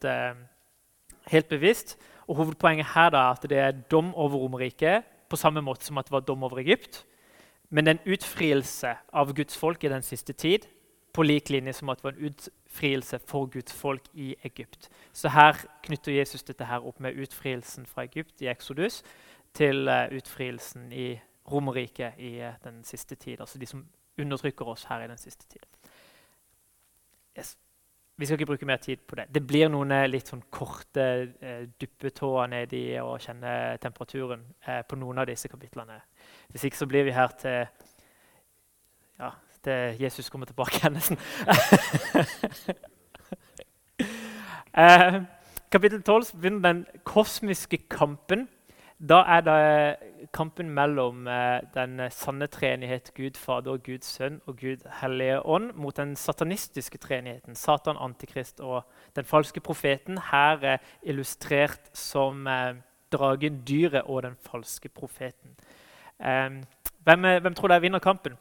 helt bevisst. Og hovedpoenget her da, er at det er dom over Romerriket, på samme måte som at det var dom over Egypt, men en utfrielse av Guds folk i den siste tid, på lik linje som at det var en utfrielse for Guds folk i Egypt. Så her knytter Jesus dette her opp med utfrielsen fra Egypt i Exodus til utfrielsen i Romerriket i den siste tid, altså de som undertrykker oss her i den siste tid. Yes. Vi skal ikke bruke mer tid på det. Det blir noen litt sånn korte duppetåer ned i å kjenne temperaturen på noen av disse kapitlene. Hvis ikke så blir vi her til Jesus kommer tilbake hendelsen. Kapittel 12 begynner den kosmiske kampen. Da er det kampen mellom den sanne treenighet Gud Fader, Gud Sønn og Gud Hellige Ånd mot den satanistiske treenigheten, Satan, Antikrist og den falske profeten, her illustrert som dragen, dyret og den falske profeten. Hvem tror dere vinner kampen?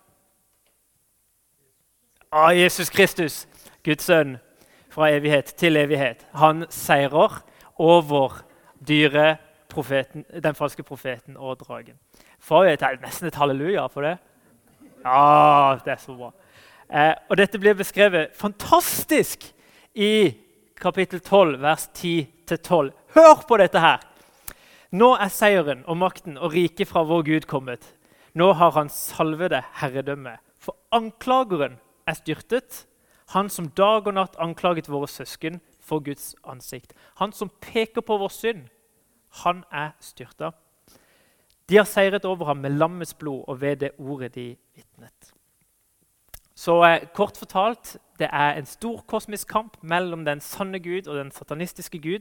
Jesus Kristus, Guds sønn, fra evighet til evighet. Han seirer over dyret, profeten, den falske profeten og dragen. Får vi nesten et halleluja for det? Ja, det er så bra. Og dette blir beskrevet fantastisk i kapittel 12, vers 10-12. Hør på dette her! Nå er seieren og makten og riket fra vår Gud kommet. Nå har han salvede herredømme. For anklageren er styrtet, han som dag og natt anklaget våre søsken for Guds ansikt. Han som peker på vår synd, han er styrtet. De har seiret over ham med lammets blod og ved det ordet de vittnet. Så kort fortalt, det er en stor kosmisk kamp mellom den sanne Gud og den satanistiske Gud.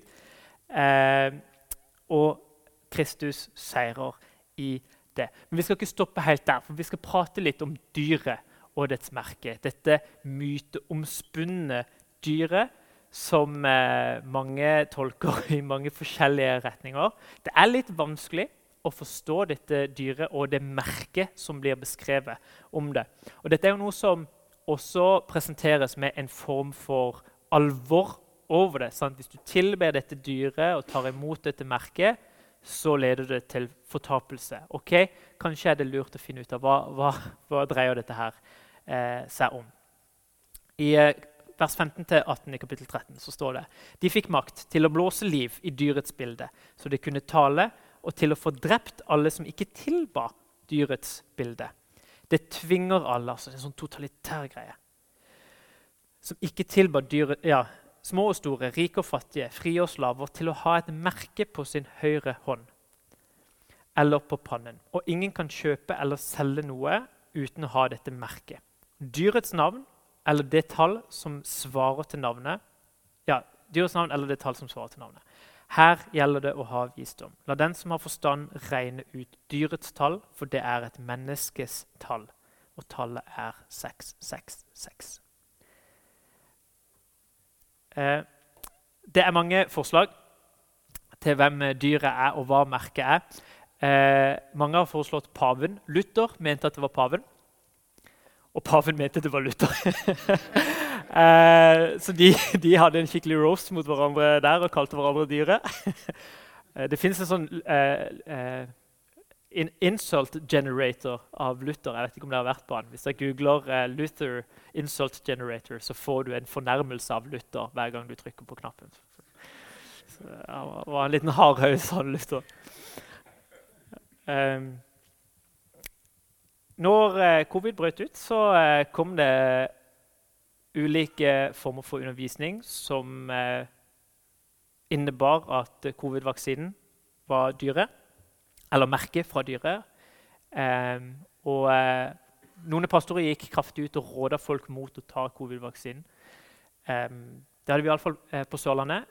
Og Kristus seirer i det. Men vi skal ikke stoppe helt der, for vi skal prate litt om dyret og dets merke. Dette myteomspunne dyret som mange tolker i mange forskjellige retninger. Det er litt vanskelig å forstå dette dyret og det merket som blir beskrevet om det. Og dette er jo noe som også presenteres med en form for alvor over det. Sant? Hvis du tilber dette dyret og tar imot dette merket, så leder det til fortapelse. Ok, kanskje er det lurt å finne ut av hva dreier dette her seg om. I vers 15-18 i kapittel 13 så står det: De fikk makt til å blåse liv i dyrets bilde, så de kunne tale, og til å få drept alle som ikke tilba dyrets bilde. Det tvinger alle, altså det er en sånn totalitær greie. Som ikke tilba dyret, små og store, rike og fattige, frie og slaver, til å ha et merke på sin høyre hånd, eller på pannen. Og ingen kan kjøpe eller selge noe uten å ha dette merket. Dyrets navn, eller det tall som svarer til navnet. Dyrets navn eller det tall som svarer til navnet. Her gjelder det å ha visdom. La den som har forstand regne ut dyrets tall, for det er et menneskes tall, og tallet er 666. Det er mange forslag til hvem dyret er og hva merket er. Mange har foreslått paven. Luther mente at det var paven. Og paven mente det var Luther. Så de hadde en skikkelig roast mot hverandre der og kalte hverandre dyret. Det finnes en sånn insult generator av Luther. Jeg vet ikke om dere har vært på den. Hvis jeg googler Luther insult generator, så får du en fornærmelse av Luther hver gang du trykker på knappen. Så det var en liten hardhaus av Luther. Når covid brøt ut, så kom det ulike former for undervisning som innebar at covid-vaksinen var dyret, eller merket fra dyret. Noen pastorer gikk kraftig ut og rådet folk mot å ta covid-vaksinen. Det hadde vi i alle fall på Sørlandet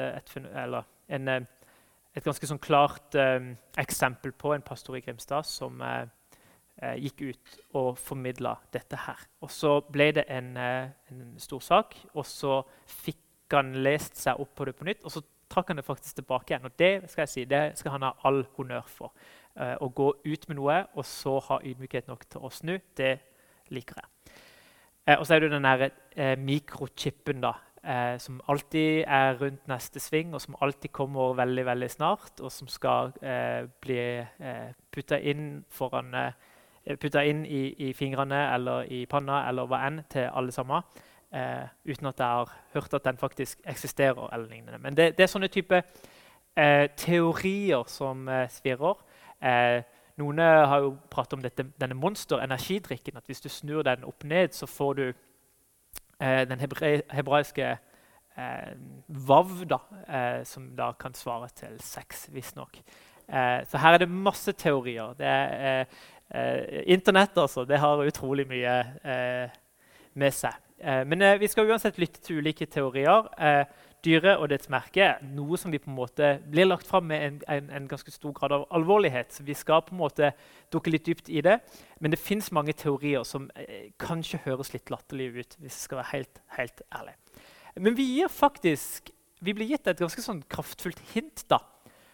et ganske sånn klart eksempel på en pastor i Grimstad som gikk ut og formidlet dette her. Og så ble det en stor sak, og så fikk han lest seg opp på det på nytt, og så trakk han det faktisk tilbake igjen. Og det skal jeg si, det skal han ha all honnør for. Å gå ut med noe, og så ha ydmykhet nok til å snu, det liker jeg. Og så er det den der mikrochippen da, som alltid er rundt neste sving, og som alltid kommer veldig, veldig snart, og som skal bli puttet inn i fingrene, eller i panna, eller hva enn, til alle sammen. uten at jeg har hørt at den faktisk eksisterer. Eller lignende. Men det er sånne type teorier som svirrer. Noen har jo pratet om denne monster-energidrikken, at hvis du snur den opp ned, så får du den hebraiske vav, som da kan svare til 6, visstnok. Så her er det masse teorier. Internett altså, det har utrolig mye med seg. Men vi skal uansett lytte til ulike teorier. Dyret og dets merke er noe som vi på en måte blir lagt frem med en ganske stor grad av alvorlighet. Så vi skal på en måte dukke litt dypt i det. Men det finnes mange teorier som kanskje høres litt latterlige ut, hvis jeg skal være helt ærlig. Men vi blir gitt et ganske sånn kraftfullt hint da,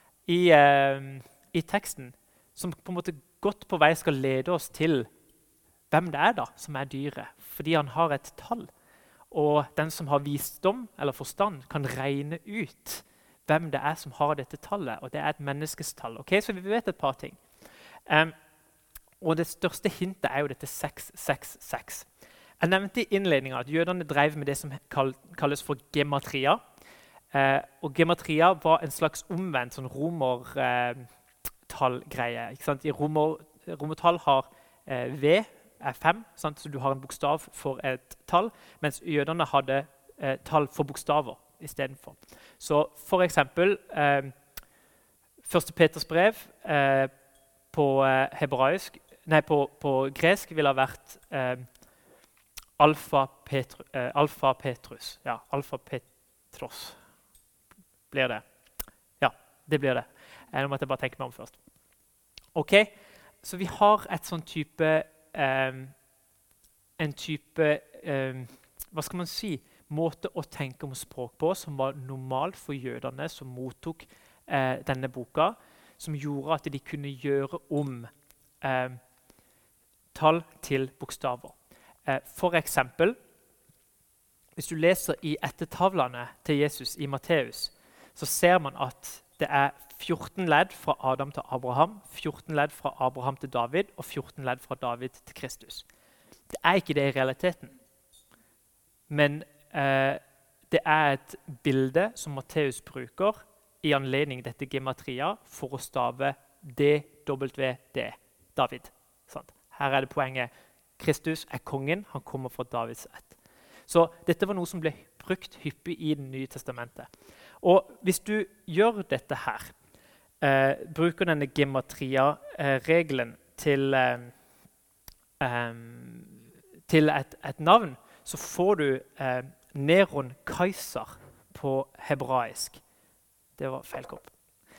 i teksten, som på en måte godt på vei skal lede oss til hvem det da som er dyret, fordi han har et tall. Og den som har visdom eller forstand kan regne ut hvem det er som har dette tallet, og det er et menneskes tall. Okay? Så vi vet et par ting. Og det største hintet er jo dette 666. Jeg nevnte i innledningen at jødene drev med det som kalles for gematria. Og gematria var en slags omvendt sånn romertallgreie. I romertall har V er 5, sant? Så du har en bokstav for et tall, mens jødene hadde tall for bokstaver i stedet for. Så for eksempel, 1. Peters brev på gresk ville ha vært Alfa Petrus. Ja, Alfa Petros blir det. Ja, det blir det. Nå måtte jeg bare tenke meg om først. Ok, så vi har et sånn type hva skal man si, måte å tenke om språk på som var normalt for jødene som mottok denne boka, som gjorde at de kunne gjøre om tall til bokstaver. For eksempel, hvis du leser i ettertavlene til Jesus i Matteus, så ser man at det er 14 ledd fra Adam til Abraham, 14 ledd fra Abraham til David og 14 ledd fra David til Kristus. Det er ikke det i realiteten. Men det er et bilde som Matteus bruker i anledning dette gematria for å stave DWD, David. Sant? Her er det poenget. Kristus er kongen, han kommer fra Davids ett. Så dette var noe som ble brukt hyppig i Det nye testamentet. Og hvis du gjør dette her, bruker denne gematria-regelen til et navn, så får du Neron Kaiser på hebraisk. Det var feil kopp.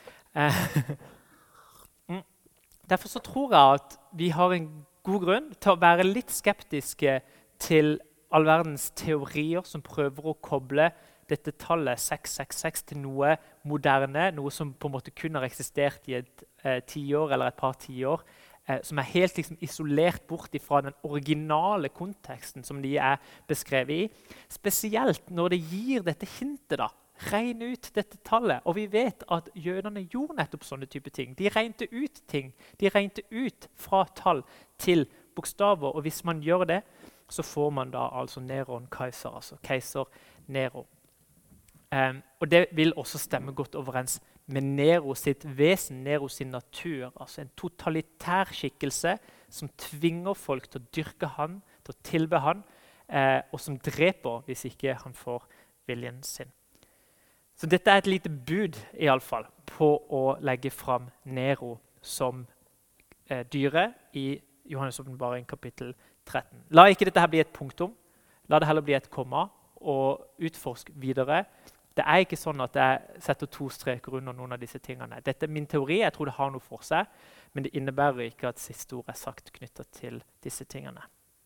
Derfor så tror jeg at vi har en god grunn til å være litt skeptiske til all verdens teorier som prøver å koble dette tallet 666 til noe moderne, noe som på en måte kun har eksistert i et tiår eller et par tiår, som er helt liksom, isolert bort fra den originale konteksten som de er beskrevet i. Spesielt når det gir dette hintet da, regn ut dette tallet. Og vi vet at jødene gjorde nettopp sånne type ting. De regnte ut ting. De regnte ut fra tall til bokstaver, og hvis man gjør det, så får man da altså Neron Kaiser, altså keiser Nero. Og det vil også stemme godt overens med Nero sitt vesen, Nero sin natur, altså en totalitær skikkelse som tvinger folk til å dyrke han, til å tilbe han, og som dreper hvis ikke han får viljen sin. Så dette er et lite bud i alle fall på å legge fram Nero som dyre i Johannes åpenbaring kapittel 13. La ikke dette her bli et punktum, la det heller bli et komma, og utforsk videre. Det er ikke sånn at jeg setter 2 streker under noen av disse tingene. Dette er min teori, jeg tror det har noe for seg, men det innebærer ikke at siste ord er sagt knyttet til disse tingene.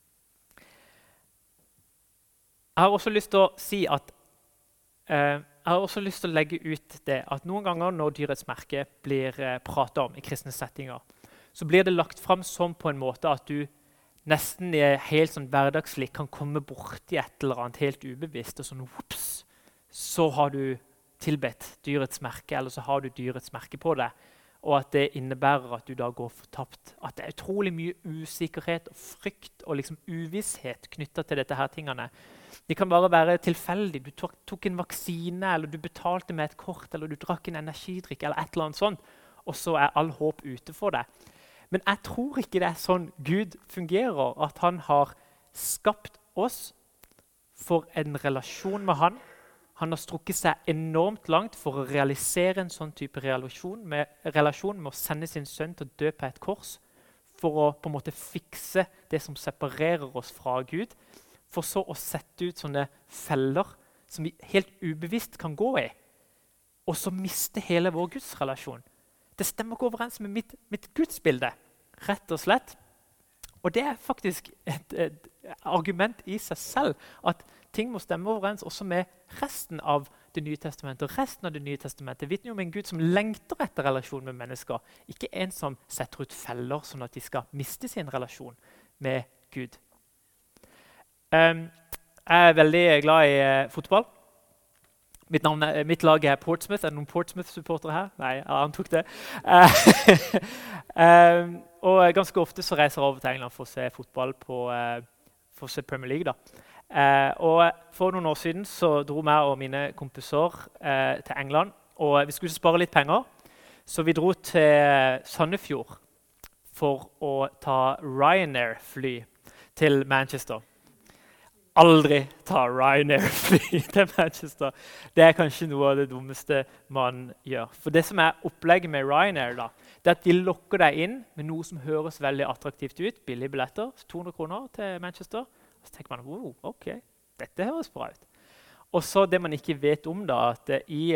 Jeg har også lyst til å si at jeg har også lyst til å legge ut det at noen ganger når dyrets merke blir pratet om i kristne settinger, så blir det lagt frem sånn på en måte at du nesten helt sånn hverdagslig kan komme bort i et eller annet helt ubevisst, og sånn, whoops, så har du tilbedt dyrets merke, eller så har du dyrets merke på det, og at det innebærer at du da går fortapt. At det er utrolig mye usikkerhet og frykt og liksom uvisshet knyttet til dette her tingene. De kan bare være tilfeldig. Du tok en vaksine, eller du betalte med et kort, eller du drakk en energidrikk, eller et eller annet sånt, og så er all håp ute for deg. Men jeg tror ikke det er sånn Gud fungerer, at han har skapt oss for en relasjon med han. Han har strukket seg enormt langt for å realisere en sånn type relasjon med å sende sin sønn til å dø på et kors, for å på en måte fikse det som separerer oss fra Gud, for så å sette ut sånne feller som vi helt ubevisst kan gå i, og så miste hele vår gudsrelasjon. Det stemmer ikke overens med mitt gudsbilde, rett og slett. Og det er faktisk et argument i seg selv, at ting må stemme overens også med resten av Det nye testamentet. Og resten av Det nye testamentet vitner om en Gud som lengter etter relasjon med mennesker, ikke en som setter ut feller sånn at de skal miste sin relasjon med Gud. Jeg er veldig glad i fotball. Mitt lag er Portsmouth. Er det noen Portsmouth-supportere her? Nei, jeg antok det. Og ganske ofte så reiser jeg over til England for å se fotball for å se Premier League. Da. Og for noen år siden så dro jeg og mine kompiser til England. Og vi skulle spare litt penger, så vi dro til Sandefjord for å ta Ryanair-fly til Manchester. Aldri ta Ryanair-fly til Manchester. Det er kanskje noe av det dummeste man gjør. For det som er opplegget med Ryanair, da, det er at de lokker deg inn med noe som høres veldig attraktivt ut. Billige billetter, 200 kroner til Manchester. Og så tenker man, wow, ok, dette høres bra ut. Og så det man ikke vet om, da, at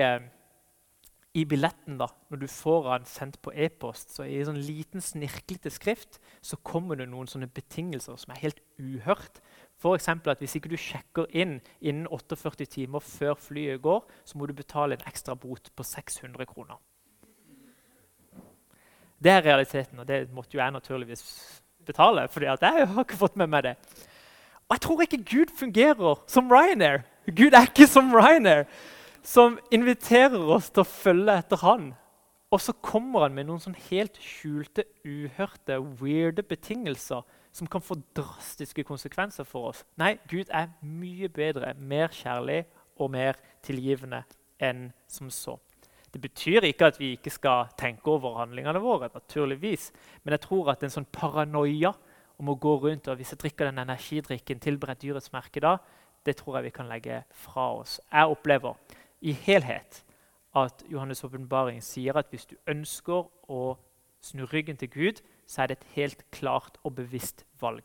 i billetten, da, når du får den sendt på e-post, så i en sånn liten snirklete skrift, så kommer det noen sånne betingelser som er helt uhørt. For eksempel at hvis ikke du sjekker inn innen 48 timer før flyet går, så må du betale en ekstra bot på 600 kroner. Det er realiteten, og det måtte jo jeg naturligvis betale, fordi at jeg har ikke fått med meg det. Og jeg tror ikke Gud fungerer som Ryanair. Gud er ikke som Ryanair, som inviterer oss til å følge etter han. Og så kommer han med noen sånn helt skjulte, uhørte, weirde betingelser som kan få drastiske konsekvenser for oss. Nei, Gud er mye bedre, mer kjærlig og mer tilgivende enn som så. Det betyr ikke at vi ikke skal tenke over handlingene våre, naturligvis. Men jeg tror at en sånn paranoia om å gå rundt, og hvis jeg drikker den energidrikken, tilberedt dyrets merke da, det tror jeg vi kan legge fra oss. Jeg opplever i helhet at Johannes' åpenbaring sier at hvis du ønsker å snu ryggen til Gud, så er det et helt klart og bevisst valg.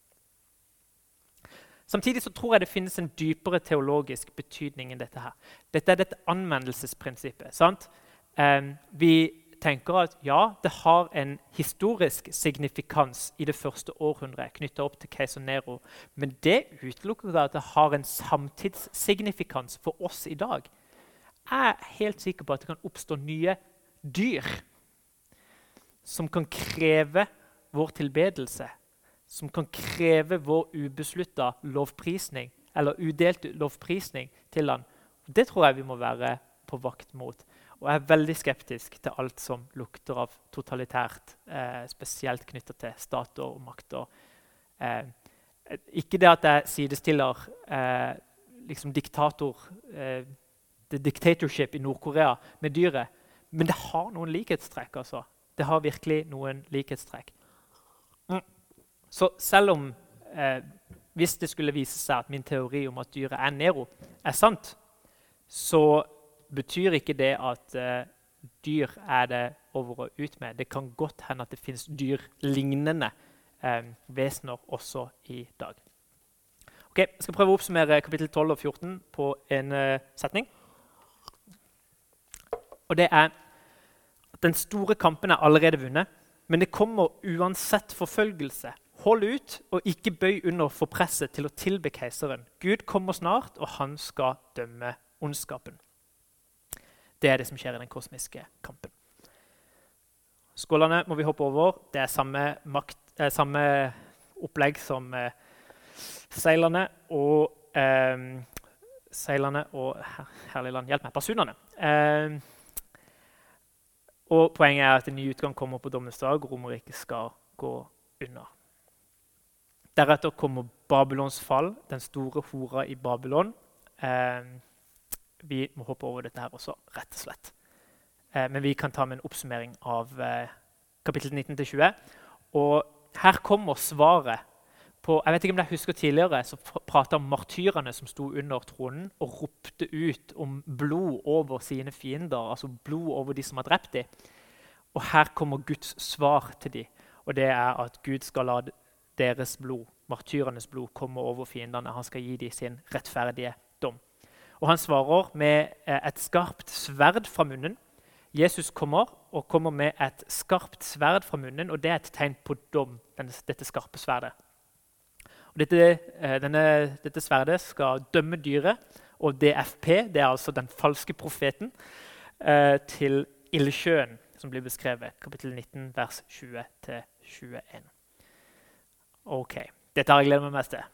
Samtidig så tror jeg det finnes en dypere teologisk betydning enn dette her. Dette er dette anvendelsesprinsippet. Sant? Vi tenker at ja, det har en historisk signifikans i det første århundret knyttet opp til keiser Nero, men det utelukker at det har en samtidssignifikans for oss i dag. Jeg er helt sikker på at det kan oppstå nye dyr som kan kreve vår tilbedelse, som kan kreve vår ubeslutta lovprisning, eller udelt lovprisning til han. Det tror jeg vi må være på vakt mot. Og jeg er veldig skeptisk til alt som lukter av totalitært, spesielt knyttet til stater og makter. Ikke det at jeg sidestiller liksom the dictatorship i Nord-Korea med dyret, men det har noen likhetstrekk, altså. Det har virkelig noen likhetstrekk. Så selv om, hvis det skulle vise seg at min teori om at dyret er Nero er sant, så betyr ikke det at dyr er det over og ut med. Det kan godt hende at det finnes dyrlignende vesener også i dag. Ok, jeg skal prøve å oppsummere kapittel 12 og 14 på en setning. Og det er at den store kampen er allerede vunnet, men det kommer uansett forfølgelse. Hold ut og ikke bøy under for presset til å tilbe keiseren. Gud kommer snart, og han skal dømme ondskapen. Det er det som skjer i den kosmiske kampen. Skålene må vi hoppe over. Det er samme opplegg som seilerne og herlig land, hjelp meg, basunene. Og poenget er at en ny utgang kommer på dommens dag, og Romerriket skal gå under. Deretter kommer Babylons fall, den store hora i Babylon. Vi må hoppe over dette her også, rett og slett. Men vi kan ta med en oppsummering av kapittel 19-20. Og her kommer svaret på, jeg vet ikke om dere husker tidligere, så pratet om martyrene som sto under tronen og ropte ut om blod over sine fiender, altså blod over de som har drept dem. Og her kommer Guds svar til dem, og det er at Gud skal la deres blod, martyrenes blod, komme over fiendene. Han skal gi dem sin rettferdige dom. Og han svarer med et skarpt sverd fra munnen. Jesus kommer med et skarpt sverd fra munnen, og det er et tegn på dom, dette skarpe sverdet. Og dette sverdet skal dømme dyret, og DFP, det er altså den falske profeten, til ildsjøen, som blir beskrevet, kapittel 19, vers 20-21. Ok, dette har jeg gledet meg mest til.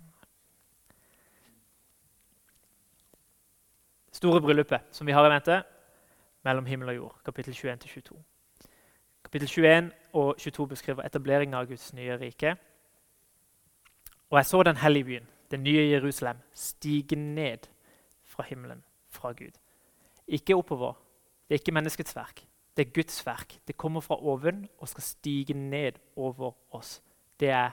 Store bryllupet, som vi har i vente, mellom himmel og jord, kapittel 21-22. Kapittel 21 og 22 beskriver etableringen av Guds nye rike. Og jeg så den hellige byen, det nye Jerusalem, stige ned fra himmelen, fra Gud. Ikke oppover, det er ikke menneskets verk, det er Guds verk. Det kommer fra oven og skal stige ned over oss. Det er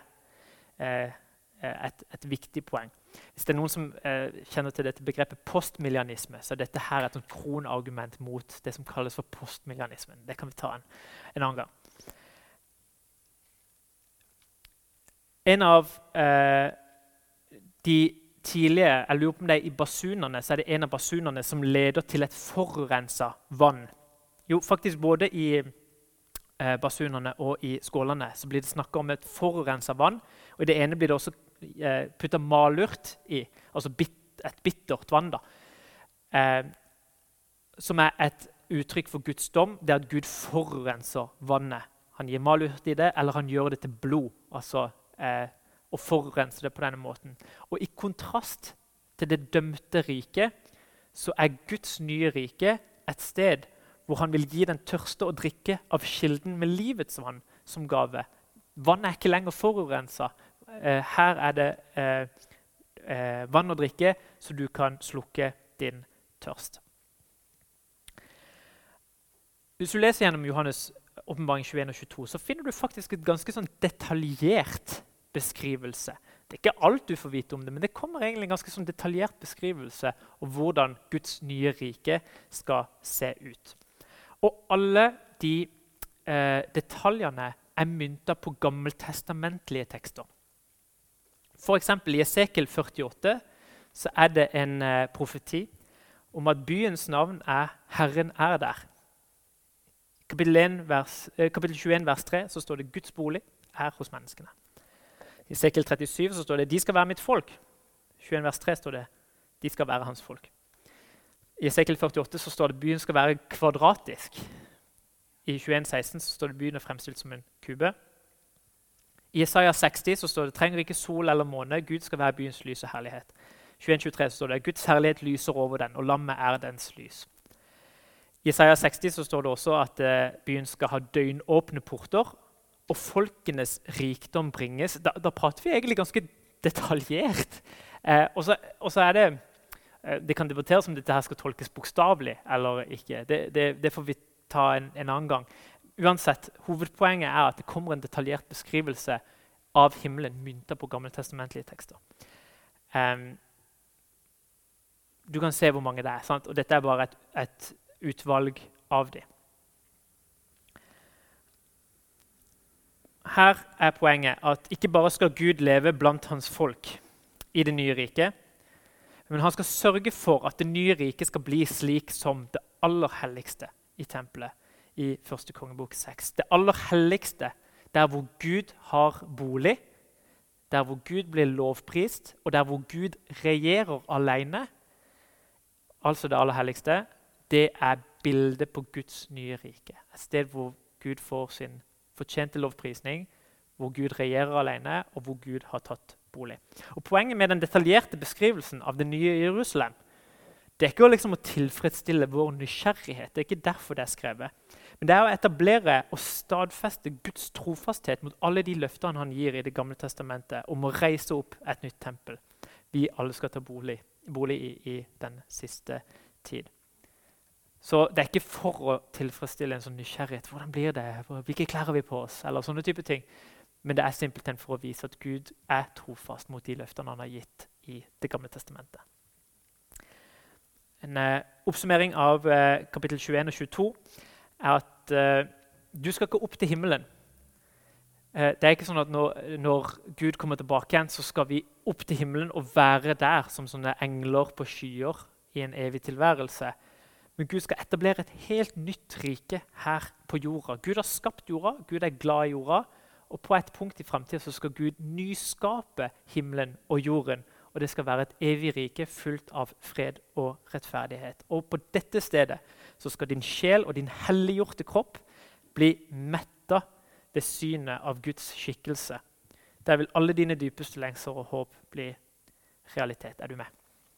et viktig poeng. Hvis det er noen som kjenner til dette begrepet postmillianisme, så er dette her et kronargument mot det som kalles for postmillianismen. Det kan vi ta en annen gang. En av de tidlige, jeg lurer på om det er i basunerne, så er det en av basunerne som leder til et forurenset vann. Jo, faktisk både i basunerne og i skålene så blir det snakket om et forurenset vann, og i det ene blir det også puttet malurt i, altså et bittert vann da, som er et uttrykk for Guds dom, det er at Gud forurenser vannet. Han gir malurt i det, eller han gjør det til blod, altså og forurenser det på denne måten. Og i kontrast til det dømte riket, så er Guds nye rike et sted hvor han vil gi den tørste å drikke av kilden med livets vann som gave. Vannet er ikke lenger forurenset. Her er det vann å drikke, så du kan slukke din tørst. Hvis du leser gjennom Johannes åpenbaring 21 og 22, så finner du faktisk et ganske sånn detaljert beskrivelse. Det er ikke alt du får vite om det, men det kommer egentlig en ganske sånn detaljert beskrivelse av hvordan Guds nye rike skal se ut. Og alle de detaljene er myntet på gammeltestamentlige tekster. For eksempel i Esekiel 48 så er det en profeti om at byens navn er Herren er der. Kapittel 21 vers 3 så står det Guds bolig er hos menneskene. I Esekiel 37 så står det de skal være mitt folk. 21 vers 3 står det de skal være hans folk. I Esekiel 48 så står det byen skal være kvadratisk. I 21:16 så står det byen er fremstilt som en kube. I Jesaja 60 så står det trenger ikke sol eller måne, Gud skal være byens lys og herlighet. 21:23 så står det Guds herlighet lyser over den, og lammet er dens lys. I Jesaja 60 så står det også at byen skal ha døgnåpne porter, og folkenes rikdom bringes. Da prater vi egentlig ganske detaljert. Og så er det kan debatteres om dette her skal tolkes bokstavelig eller ikke. Det får vi ta en annen gang. Uansett, hovedpoenget er at det kommer en detaljert beskrivelse av himmelen myntet på gammeltestamentlige tekster. Du kan se hvor mange det er, sant? Og dette er bare et utvalg av dem. Her er poenget at ikke bare skal Gud leve blant hans folk i det nye riket, men han skal sørge for at det nye riket skal bli slik som det aller helligste i tempelet i 1. kongebok 6. Det aller helligste, der hvor Gud har bolig, der hvor Gud blir lovprist, og der hvor Gud regjerer alene, altså det aller helligste, det er bildet på Guds nye rike. Et sted hvor Gud får sin fortjente lovprisning, hvor Gud regjerer alene, og hvor Gud har tatt bolig. Og poenget med den detaljerte beskrivelsen av det nye Jerusalem, det er ikke liksom å tilfredsstille vår nysgjerrighet, det er ikke derfor det er skrevet. Men det er å etablere og stadfeste Guds trofasthet mot alle de løftene han gir i det gamle testamentet om å reise opp et nytt tempel. Vi alle skal ta bolig i den siste tid. Så det er ikke for å tilfredsstille en sånn nysgjerrighet. Hvordan blir det? Hvilke klær har vi på oss? Eller sånne type ting. Men det er simpelthen for å vise at Gud er trofast mot de løftene han har gitt i det gamle testamentet. En oppsummering av kapittel 21 og 22 er at du skal ikke opp til himmelen. Det er ikke sånn at når Gud kommer tilbake igjen, så skal vi opp til himmelen og være der som sånne engler på skyer i en evig tilværelse. Men Gud skal etablere et helt nytt rike her på jorda. Gud har skapt jorda, Gud er glad i jorda, og på et punkt i fremtiden så skal Gud nyskape himmelen og jorden, og det skal være et evig rike fullt av fred og rettferdighet. Og på dette stedet så skal din sjel og din helliggjorte kropp bli mettet ved synet av Guds skikkelse. Der vil alle dine dypeste lengsler og håp bli realitet. Er du med?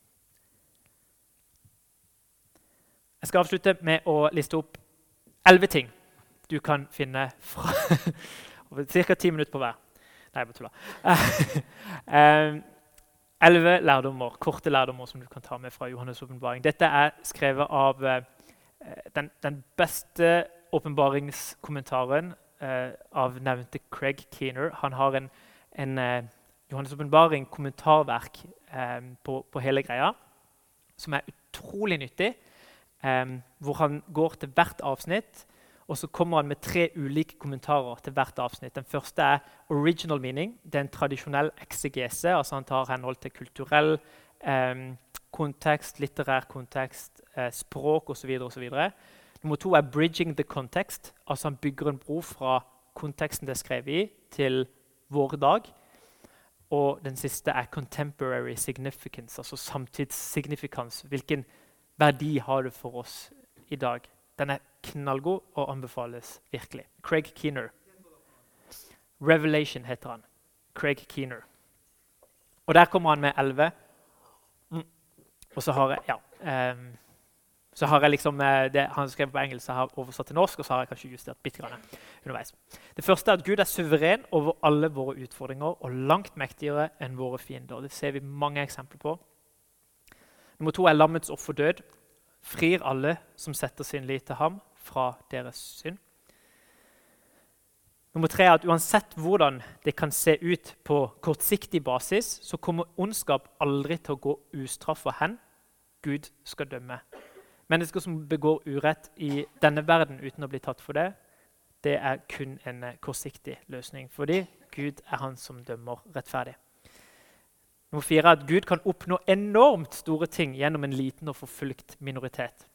Jeg skal avslutte med å liste opp 11 ting du kan finne fra ca. 10 minutter på hver. Nei, jeg bare tuller. 11 lærdommer, korte lærdommer som du kan ta med fra Johannes' åpenbaring. Dette er skrevet av den beste åpenbaringskommentaren av nevnte Craig Keener. Han har en Johannes' åpenbaring kommentarverk på hele greia, som er utrolig nyttig, hvor han går til hvert avsnitt, og så kommer han med 3 ulike kommentarer til hvert avsnitt. Den første er original meaning. Det er en tradisjonell eksegese, altså han tar henhold til kulturell kontekst, litterær kontekst, språk osv. Nummer 2 er bridging the context, altså han bygger en bro fra konteksten det er skrevet i til vår dag. Og den siste er contemporary significance, altså samtidssignifikans. Hvilken verdi har det for oss i dag? Den er knallgod og anbefales virkelig. Craig Keener. Revelation heter han. Craig Keener. Og der kommer han med 11. Og så har jeg liksom det han skrev på engelsk, jeg har oversatt til norsk, og så har jeg kanskje justert bitte grann underveis. Det første er at Gud er suveren over alle våre utfordringer og langt mektigere enn våre fiender. Det ser vi mange eksempler på. Nummer 2 er lammets offerdød. Frir alle som setter sin lit til ham fra deres synd. Nummer 3 er at uansett hvordan det kan se ut på kortsiktig basis, så kommer ondskap aldri til å gå ustraffet hen. Gud skal dømme. Mennesker som begår urett i denne verden uten å bli tatt for det, det er kun en kortsiktig løsning, fordi Gud er han som dømmer rettferdig. Nummer 4 er at Gud kan oppnå enormt store ting gjennom en liten og forfulgt minoritet.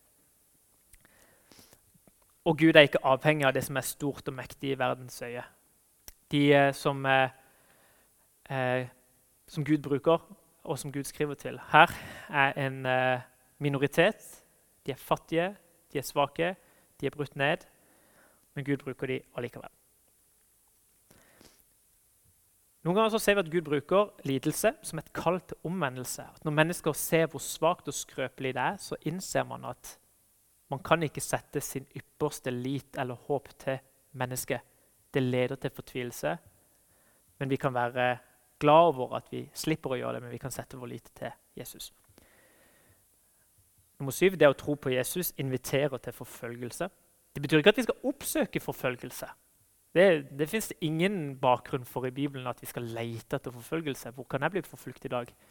Og Gud er ikke avhengig av det som er stort og mektig i verdens øye. De som Gud bruker, og som Gud skriver til her, er en minoritet. De er fattige, de er svake, de er brutt ned, men Gud bruker de allikevel. Noen ganger så ser vi at Gud bruker lidelse som et kall til omvendelse. At når mennesker ser hvor svagt og skrøpelig det er, så innser man at man kan ikke sette sin ypperste lit eller håp til mennesket. Det leder til fortvilelse, men vi kan være glad over at vi slipper å gjøre det, men vi kan sette vår lit til Jesus. Nummer 7, det å tro på Jesus inviterer til forfølgelse. Det betyr ikke at vi skal oppsøke forfølgelse. Det finnes det ingen bakgrunn for i Bibelen at vi skal lete etter forfølgelse. Hvor kan jeg bli forfulgt i dag?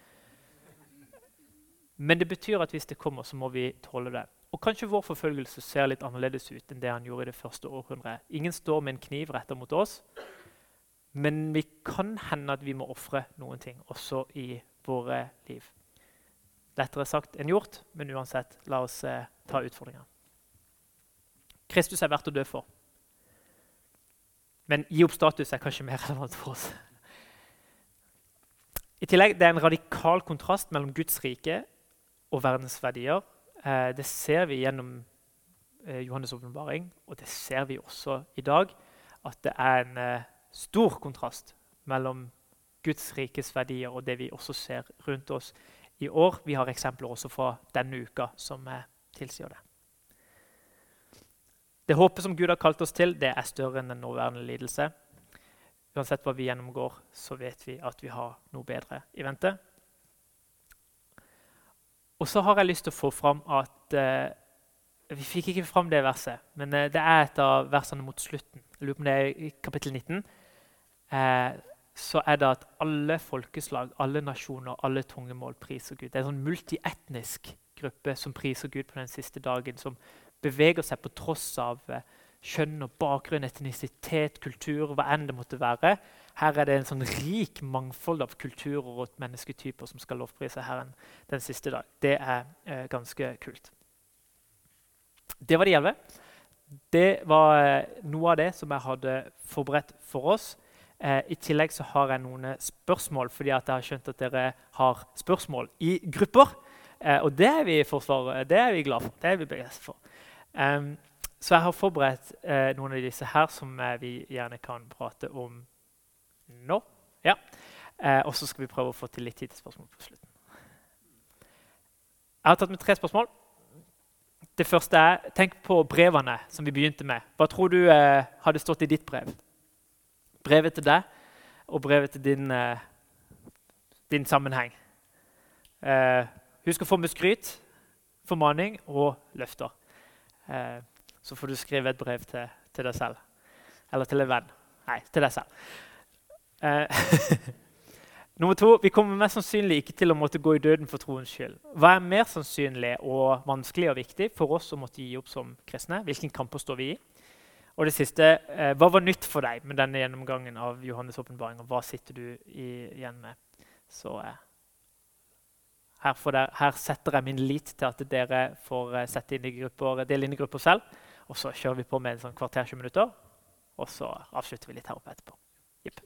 Men det betyr at hvis det kommer, så må vi tåle det. Og kanskje vår forfølgelse ser litt annerledes ut enn det han gjorde i det første århundret. Ingen står med en kniv rettet mot oss, men vi kan hende at vi må offre noen ting, også i våre liv. Lettere sagt enn gjort, men uansett, la oss ta utfordringen. Kristus er verdt å dø for. Men gi opp status er kanskje mer relevant for oss. I tillegg, det er en radikal kontrast mellom Guds rike og verdens verdier. Det ser vi gjennom Johannes' åpenbaring, og det ser vi også i dag, at det er en stor kontrast mellom Guds rikes verdier og det vi også ser rundt oss i år. Vi har eksempler også fra denne uka som tilsier det. Det håpet som Gud har kalt oss til, det er større enn den nåværende lidelse. Uansett hva vi gjennomgår, så vet vi at vi har noe bedre i vente. Og så har jeg lyst til å få fram at vi fikk ikke fram det verset, men det er et av versene mot slutten. Jeg lurer på om det er i kapittel 19. Så er det at alle folkeslag, alle nasjoner, alle tungemål priser Gud. Det er en sånn multietnisk gruppe som priser Gud på den siste dagen, som beveger seg på tross av kjønn og bakgrunn, etnisitet, kultur, hva enn det måtte være. Her er det en sånn rik mangfold av kulturer og mennesketyper som skal lovprise Herren den siste dag. Det er ganske kult. Det var de 11. Det var noe av det som jeg hadde forberedt for oss. I tillegg så har jeg noen spørsmål, fordi at jeg har skjønt at dere har spørsmål i grupper. Og det er vi i Forsvaret, det er vi glad for, det er vi begeistret for. Så jeg har forberedt noen av disse her som vi gjerne kan prate om nå. Ja. Og så skal vi prøve å få til litt tid til spørsmål på slutten. Jeg har tatt med 3 spørsmål. Det første er, tenk på brevene som vi begynte med. Hva tror du hadde stått i ditt brev? Brevet til deg og brevet til din sammenheng. Husk å få med skryt, formaning og løfter. Så får du skrive et brev til deg selv. Eller til en venn. Nei, til deg selv. Nummer 2, vi kommer mest sannsynlig ikke til å måtte gå i døden for troens skyld. Hva er mer sannsynlig og vanskelig og viktig for oss å måtte gi opp som kristne? Hvilken kamper står vi i? Og det siste, hva var nytt for deg med denne gjennomgangen av Johannes' åpenbaring, og hva sitter du igjen med? Så her setter jeg min lit til at dere får sette inn i grupper, dele inn i grupper selv, og så kjører vi på med en sånn kvarter 20 minutter, og så avslutter vi litt her oppe etterpå.